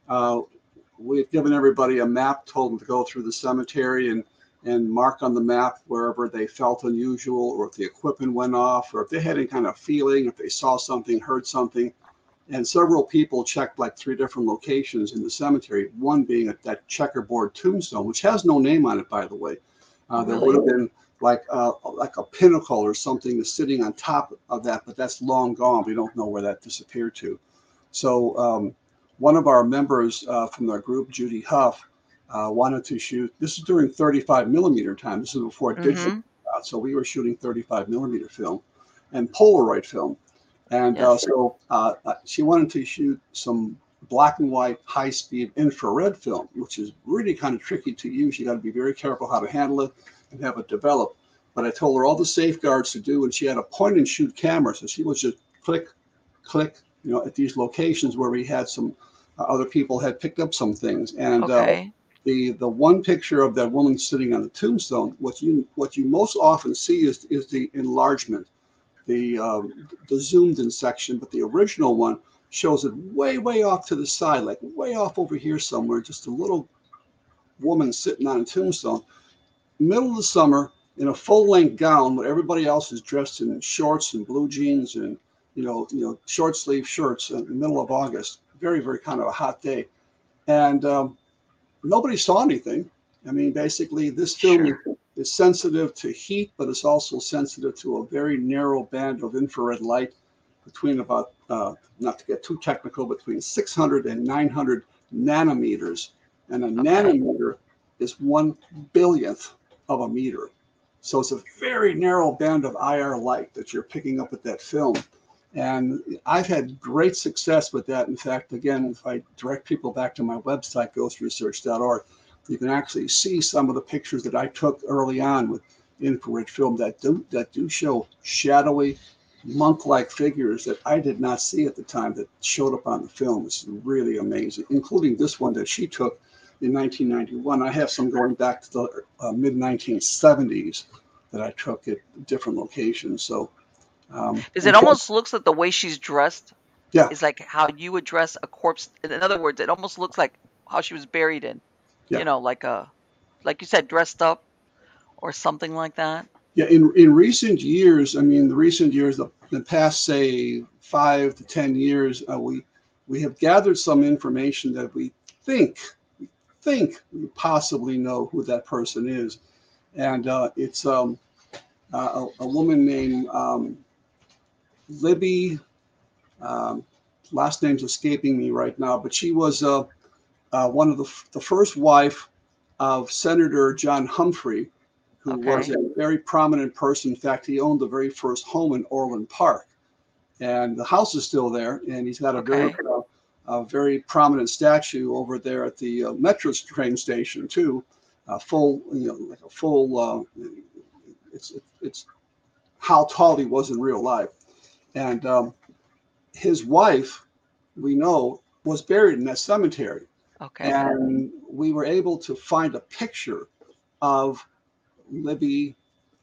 we've given everybody a map, told them to go through the cemetery and mark on the map wherever they felt unusual, or if the equipment went off, or if they had any kind of feeling, if they saw something, heard something. And several people checked like 3 different locations in the cemetery, one being at that checkerboard tombstone, which has no name on it, by the way. There would have been like a pinnacle or something sitting on top of that, but that's long gone. We don't know where that disappeared to. So one of our members from our group, Judy Huff, wanted to shoot. This is during 35 millimeter time. This is before digital. So we were shooting 35 millimeter film and Polaroid film. And Yes. so she wanted to shoot some black and white high speed infrared film, which is really kind of tricky to use. You got to be very careful how to handle it and have it develop. But I told her all the safeguards to do, and she had a point and shoot camera. So she was just click, at these locations where we had some other people had picked up some things. And Okay. The one picture of that woman sitting on the tombstone, what you most often see is the enlargement, the zoomed in section, but the original one shows it way off to the side, like way off over here somewhere, just a little woman sitting on a tombstone, middle of the summer in a full-length gown, where everybody else is dressed in shorts and blue jeans and short sleeve shirts in the middle of August, very kind of a hot day, and nobody saw anything. I mean, basically, this film is sensitive to heat, but it's also sensitive to a very narrow band of infrared light between about, not to get too technical, between 600 and 900 nanometers. And a nanometer is 1/1000th of a meter. So it's a very narrow band of IR light that you're picking up with that film. And I've had great success with that. In fact, again, if I direct people back to my website, ghostresearch.org, you can actually see some of the pictures that I took early on with infrared film that do show shadowy, monk-like figures that I did not see at the time that showed up on the film. It's really amazing, including this one that she took in 1991. I have some going back to the mid-1970s that I took at different locations. So, because it almost looks like the way she's dressed is like how you would dress a corpse. In other words, it almost looks like how she was buried in, like you said, dressed up or something like that. Yeah, in recent years, the past, say, 5 to 10 years, we have gathered some information that we think we possibly know who that person is. And it's a woman named Libby, last name's escaping me right now, but she was one of the first wife of Senator John Humphrey, who was a very prominent person. In fact, he owned the very first home in Orland Park. And the house is still there, and he's got a very prominent statue over there at the metro train station too. It's how tall he was in real life. And his wife, we know, was buried in that cemetery. And we were able to find a picture of Libby.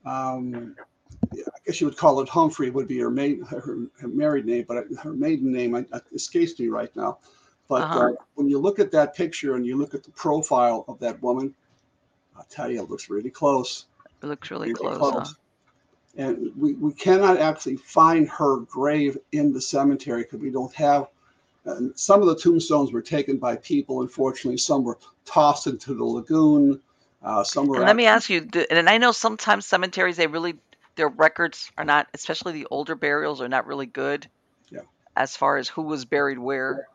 I guess you would call it Humphrey, would be her married name, but her maiden name escapes me right now. But when you look at that picture and you look at the profile of that woman, I'll tell you, it looks really close, It looks really really close, huh? close. And we cannot actually find her grave in the cemetery because we don't have. Some of the tombstones were taken by people. Unfortunately, some were tossed into the lagoon. Some were And let me actually, ask you, and I know sometimes cemeteries, their records are not, especially the older burials, are not really good yeah, as far as who was buried where,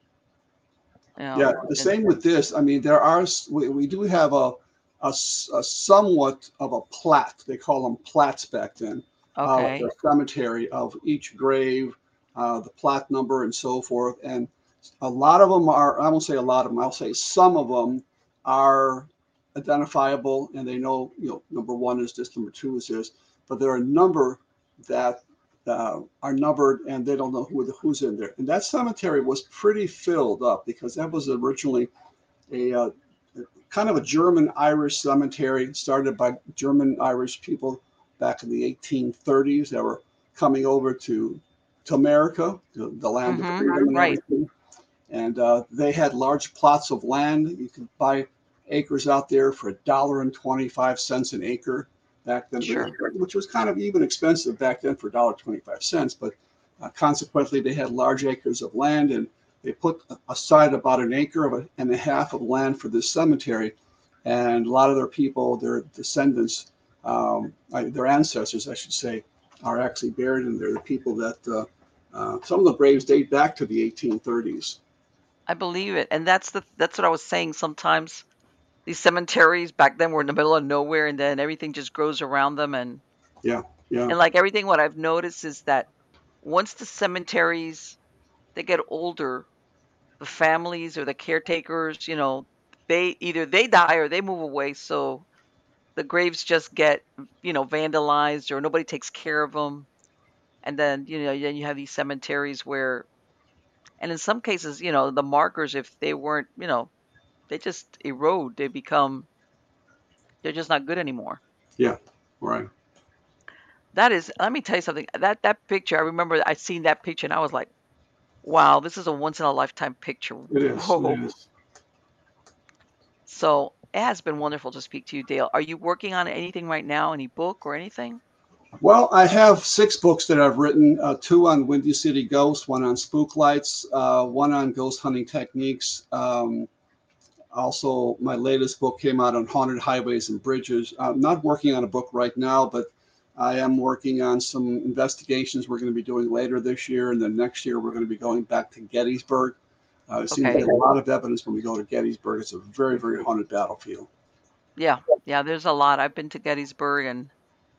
you yeah. know. The And same with this. I mean, we do have a somewhat of a plat. They call them plats back then. okay, The cemetery of each grave, the plat number, and so forth. And a lot of them are. I won't say a lot of them. I'll say some of them are identifiable, and they know. Number one is this. Number two is this. But there are a number that are numbered, and they don't know who's in there. And that cemetery was pretty filled up because that was originally a kind of a German Irish cemetery started by German Irish people back in the 1830s that were coming over to America, the land of freedom and right, everything. And they had large plots of land. You could buy acres out there for $1.25 an acre back then, sure. which was kind of even expensive back then for $1.25. But consequently, they had large acres of land, and they put aside about an acre and a half of land for this cemetery. And a lot of their people, their descendants, their ancestors, I should say, are actually buried in there. The people that some of the graves date back to the 1830s. I believe it. And that's what I was saying. Sometimes these cemeteries back then were in the middle of nowhere, and then everything just grows around them. Yeah, yeah, And like everything, what I've noticed is that once the cemeteries they get older, the families or the caretakers, they die or they move away. So the graves just get, vandalized or nobody takes care of them. And then you have these cemeteries where, and in some cases, the markers, if they weren't, they just erode. They're just not good anymore. yeah, right. That is, let me tell you something. That picture, I remember I seen that picture and I was like, wow, this is a once in a lifetime picture. It is. It Whoa. is. So it has been wonderful to speak to you, Dale. Are you working on anything right now? Any book or anything? Well, I have 6 books that I've written, 2 on Windy City Ghosts, 1 on spook lights, 1 on ghost hunting techniques. Also, my latest book came out on haunted highways and bridges. I'm not working on a book right now, but I am working on some investigations we're going to be doing later this year. And then next year, we're going to be going back to Gettysburg. There seems to be Okay. a lot of evidence when we go to Gettysburg. It's a very, very haunted battlefield. Yeah. Yeah, there's a lot. I've been to Gettysburg and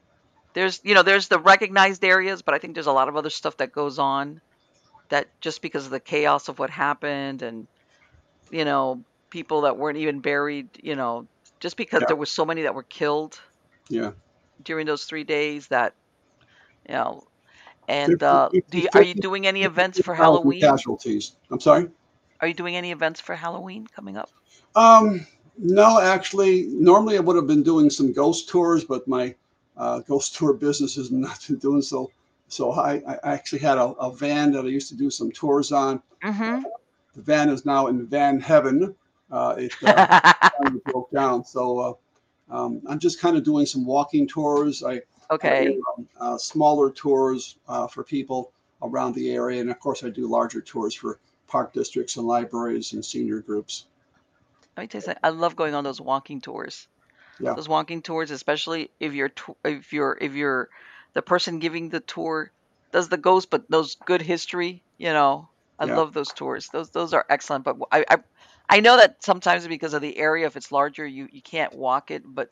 there's the recognized areas, but I think there's a lot of other stuff that goes on that just because of the chaos of what happened and, you know, people that weren't even buried, just because Yeah, there were so many that were killed yeah. during those 3 days that, you know, and 50, are you doing any events for 50,000 Halloween? casualties. I'm sorry? Are you doing any events for Halloween coming up? Um, no, actually, normally I would have been doing some ghost tours, but my ghost tour business has not been doing so. So I actually had a van that I used to do some tours on. Mm-hmm. The van is now in van heaven. It finally broke down. So I'm just kind of doing some walking tours. I Okay. do smaller tours for people around the area. And of course, I do larger tours for park districts and libraries and senior groups. Let me tell you something. I love going on those walking tours. Yeah, Those walking tours, especially if you're the person giving the tour does the ghost, but knows good history. I yeah. love those tours. Those are excellent. But I know that sometimes because of the area, if it's larger, you can't walk it. But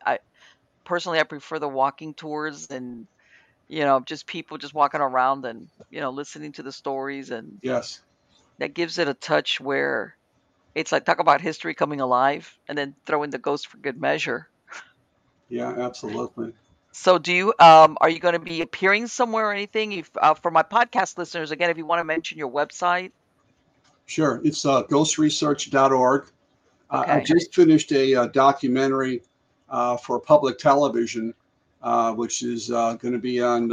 I prefer the walking tours and just people just walking around and listening to the stories, and Yes. that gives it a touch where it's like talk about history coming alive, and then throw in the ghost for good measure. Yeah, absolutely. So are you going to be appearing somewhere or anything? If for my podcast listeners, again, if you want to mention your website. Sure. It's ghostresearch.org. I Okay. just finished a documentary for public television, which is going to be on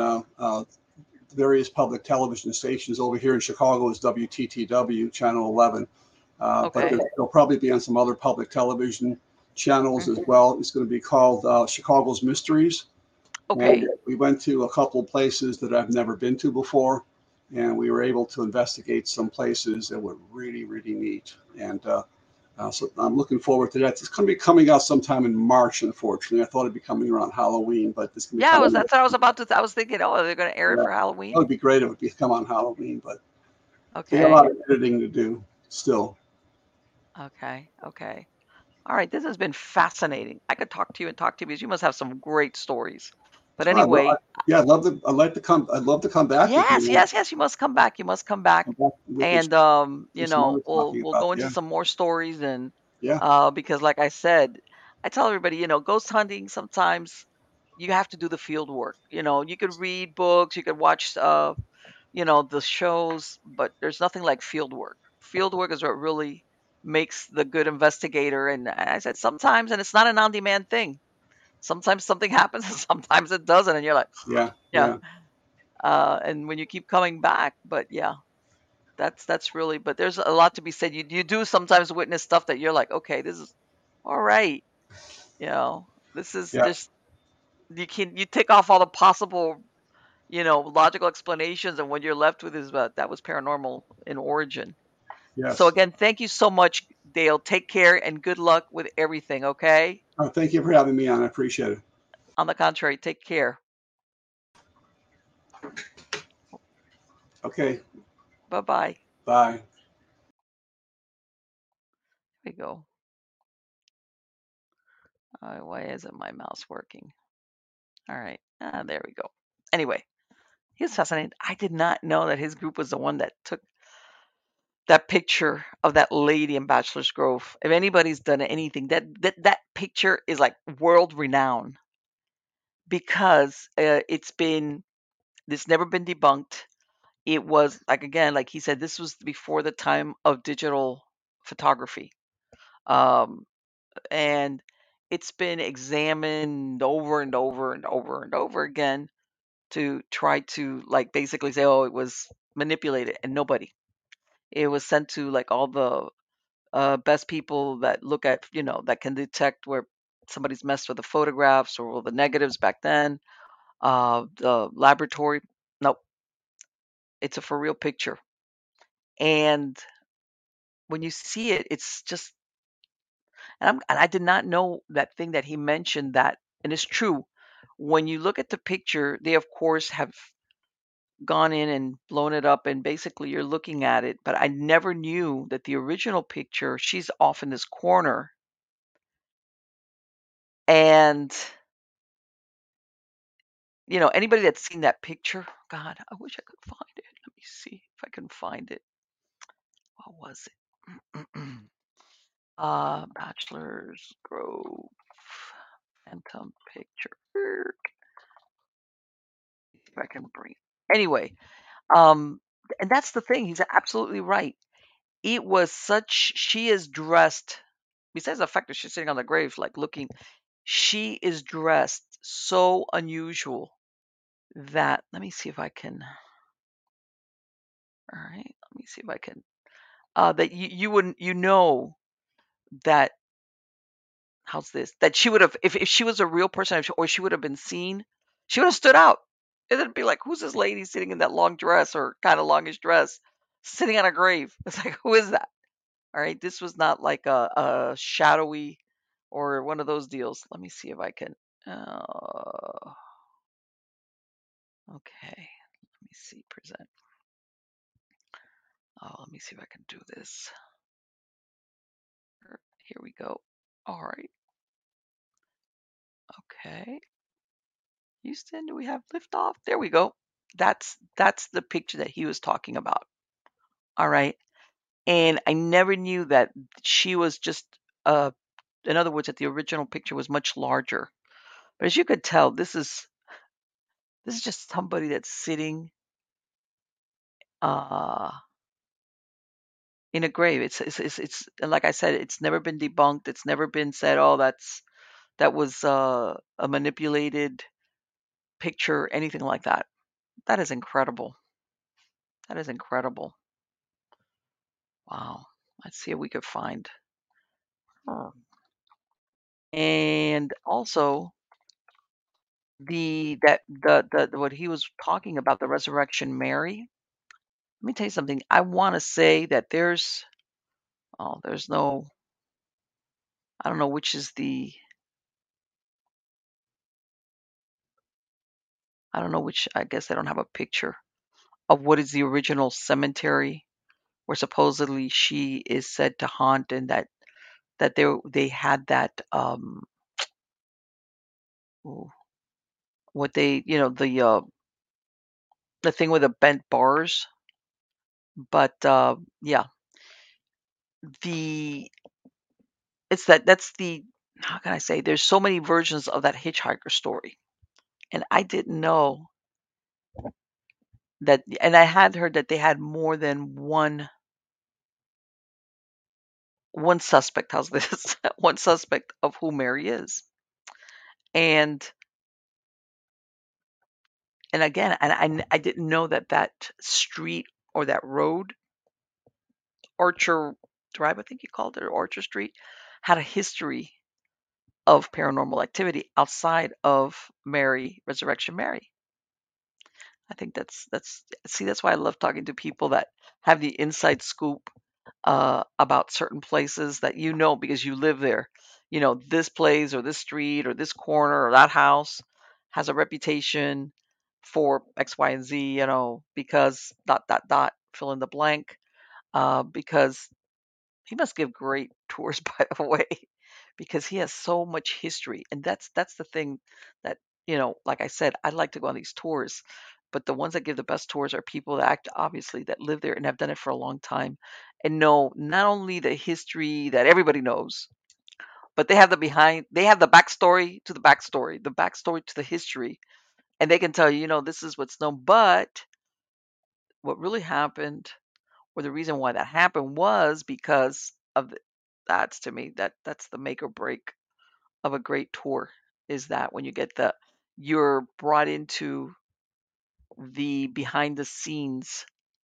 various public television stations. Over here in Chicago is WTTW, Channel 11. But Okay. they'll probably be on some other public television channels as Mhm. well. It's going to be called Chicago's Mysteries. And Okay. we went to a couple of places that I've never been to before, and we were able to investigate some places that were really, really neat. And so I'm looking forward to that. It's going to be coming out sometime in March, unfortunately. I thought it'd be coming around Halloween, but it's going to be Yeah, coming out. that's what I was about to. I was thinking, oh, they're going to air it Yeah, for that Halloween. would be great if it would be come on Halloween, but they got a lot Okay. of editing to do still. Okay. Okay. All right. This has been fascinating. I could talk to you and talk to you because you must have some great stories. But So anyway, yeah, I'd love to. I'd like to come. I'd love to come back with yes, you. yes, yes. You must come back. You must come back. Come back with this. And Do some other talking we'll about. go into Yeah, some more stories and yeah, because like I said, I tell everybody, ghost hunting sometimes you have to do the field work. You could read books, you could watch the shows, but there's nothing like field work. Field work is what really makes the good investigator. And I said sometimes, and it's not an on-demand thing. Sometimes something happens and sometimes it doesn't, and you're like, yeah, yeah. yeah. And when you keep coming back, but yeah, that's really. But there's a lot to be said. You do sometimes witness stuff that you're like, okay, this is all right. You know, this is Yeah. just you take off all the possible logical explanations, and what you're left with is that was paranormal in origin. So Yes. again, thank you so much, Dale. Take care and good luck with everything. Okay. Thank you for having me on. I appreciate it. On the contrary, take care. Okay. Bye bye. Bye. Here we go. Why isn't my mouse working? All right. There we go. Anyway, he was fascinating. I did not know that his group was the one that took that picture of that lady in Bachelor's Grove. If anybody's done anything, that picture is like world renowned because it's never been debunked. It was like again, like he said, this was before the time of digital photography, um, and it's been examined over and over and over and over again to try to like basically say, oh, it was manipulated, and nobody. It was sent to like all the best people that look at, that can detect where somebody's messed with the photographs or the negatives back then. The laboratory, nope, it's a for real picture. And when you see it, it's just, and I did not know that thing that he mentioned that, and it's true. When you look at the picture, they of course have gone in and blown it up, and basically you're looking at it. But I never knew that the original picture, she's off in this corner, and anybody that's seen that picture, God, I wish I could find it. Let me see if I can find it. What was it? Bachelor's Grove Phantom picture. If I can bring. Anyway, um, and that's the thing. He's absolutely right. It was such. She is dressed. Besides the fact that she's sitting on the grave, like looking, she is dressed so unusual that. Let me see if I can. All right. Let me see if I can. That you wouldn't that how's this that she would have if she was a real person or she would have been seen, she would have stood out. It'd be like, who's this lady sitting in that long dress or kind of longish dress sitting on a grave? It's like, who is that? All right, this was not like a shadowy or one of those deals. Let me see if I can. uh, okay, let me see, present. Let me see if I can do this. Here we go. All right. Okay. Houston, do we have liftoff? There we go. That's the picture that he was talking about. All right. And I never knew that she was just in other words, that the original picture was much larger. But as you could tell, this is just somebody that's sitting uh in a grave. It's and like I said, it's never been debunked. It's never been said, oh, that was a manipulated picture, anything like that. That is incredible. That is incredible. Wow. Let's see if we could find. Oh, And also the what he was talking about, the Resurrection Mary. Let me tell you something. I want to say that there's no, I don't know which is the, I don't know which, I guess they don't have a picture of what is the original cemetery where supposedly she is said to haunt, and that they had that ooh, what they, the thing with the bent bars. But yeah, the it's that's the, how can I say, there's so many versions of that hitchhiker story. And I didn't know that, and I had heard that they had more than one suspect. How's this? One suspect of who Mary is. And again, I didn't know that that street or that road, Archer Drive, I think you called it, or Archer Street, had a history of paranormal activity outside of Mary, Resurrection Mary. I think that's see, that's why I love talking to people that have the inside scoop about certain places that because you live there. This place or this street or this corner or that house has a reputation for X, Y, and Z. Because dot dot dot, fill in the blank. Because he must give great tours, by the way, because he has so much history, and that's the thing that, like I said, I'd like to go on these tours, but the ones that give the best tours are people that act obviously that live there and have done it for a long time, and know not only the history that everybody knows, but they have the backstory to the backstory, the backstory to the history, and they can tell you, this is what's known, but what really happened, or the reason why that happened, was because of that's, to me, that's the make or break of a great tour, is that when you're brought into the behind the scenes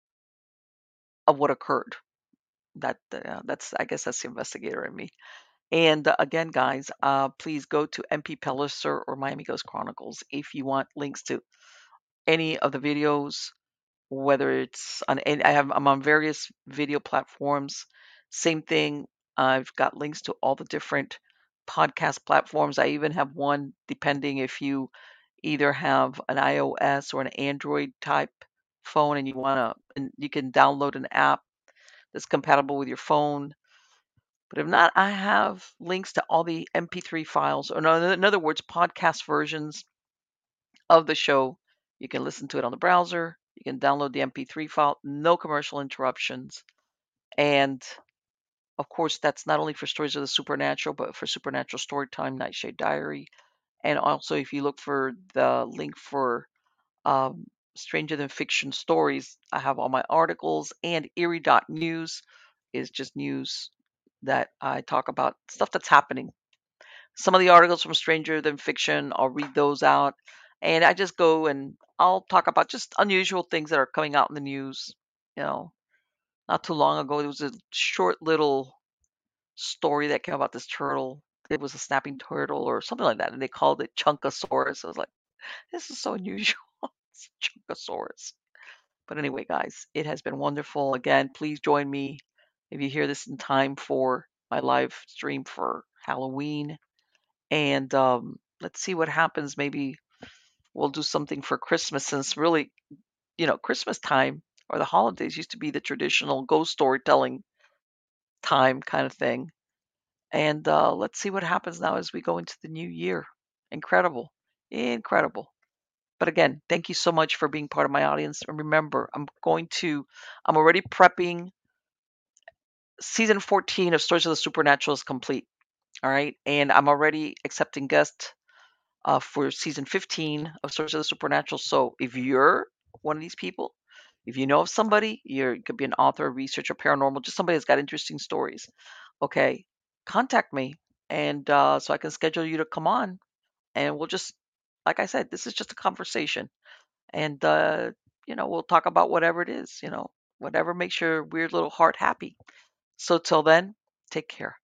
of what occurred. That's, I guess, that's the investigator in me. And again, guys, please go to MP Pelliser or Miami Ghost Chronicles if you want links to any of the videos, whether it's on, and I'm on various video platforms. Same thing. I've got links to all the different podcast platforms. I even have one, depending if you either have an iOS or an Android type phone and and you can download an app that's compatible with your phone. But if not, I have links to all the MP3 files, or in other words, podcast versions of the show. You can listen to it on the browser. You can download the MP3 file, no commercial interruptions. And of course, that's not only for Stories of the Supernatural, but for Supernatural Storytime, Nightshade Diary. And also, if you look for the link for Stranger Than Fiction Stories, I have all my articles, and Eerie.news is just news that I talk about stuff that's happening. Some of the articles from Stranger Than Fiction, I'll read those out. And I just go and I'll talk about just unusual things that are coming out in the news. You know, not too long ago, there was a short little story that came about this turtle. It was a snapping turtle or something like that, and they called it Chunkosaurus. I was like, this is so unusual. It's Chunkosaurus. But anyway, guys, it has been wonderful. Again, please join me if you hear this in time for my live stream for Halloween. And let's see what happens. Maybe we'll do something for Christmas, since really, Christmas time or the holidays used to be the traditional ghost storytelling time kind of thing. And let's see what happens now as we go into the new year. Incredible. Incredible. But again, thank you so much for being part of my audience. And remember, I'm already prepping. Season 14 of Stories of the Supernatural is complete. All right. And I'm already accepting guests for season 15 of Stories of the Supernatural. So if you're one of these people, if you know of somebody, you could be an author, researcher, paranormal, just somebody that's got interesting stories. Okay. Contact me. And so I can schedule you to come on. And we'll just, like I said, this is just a conversation. And, we'll talk about whatever it is, whatever makes your weird little heart happy. So till then, take care.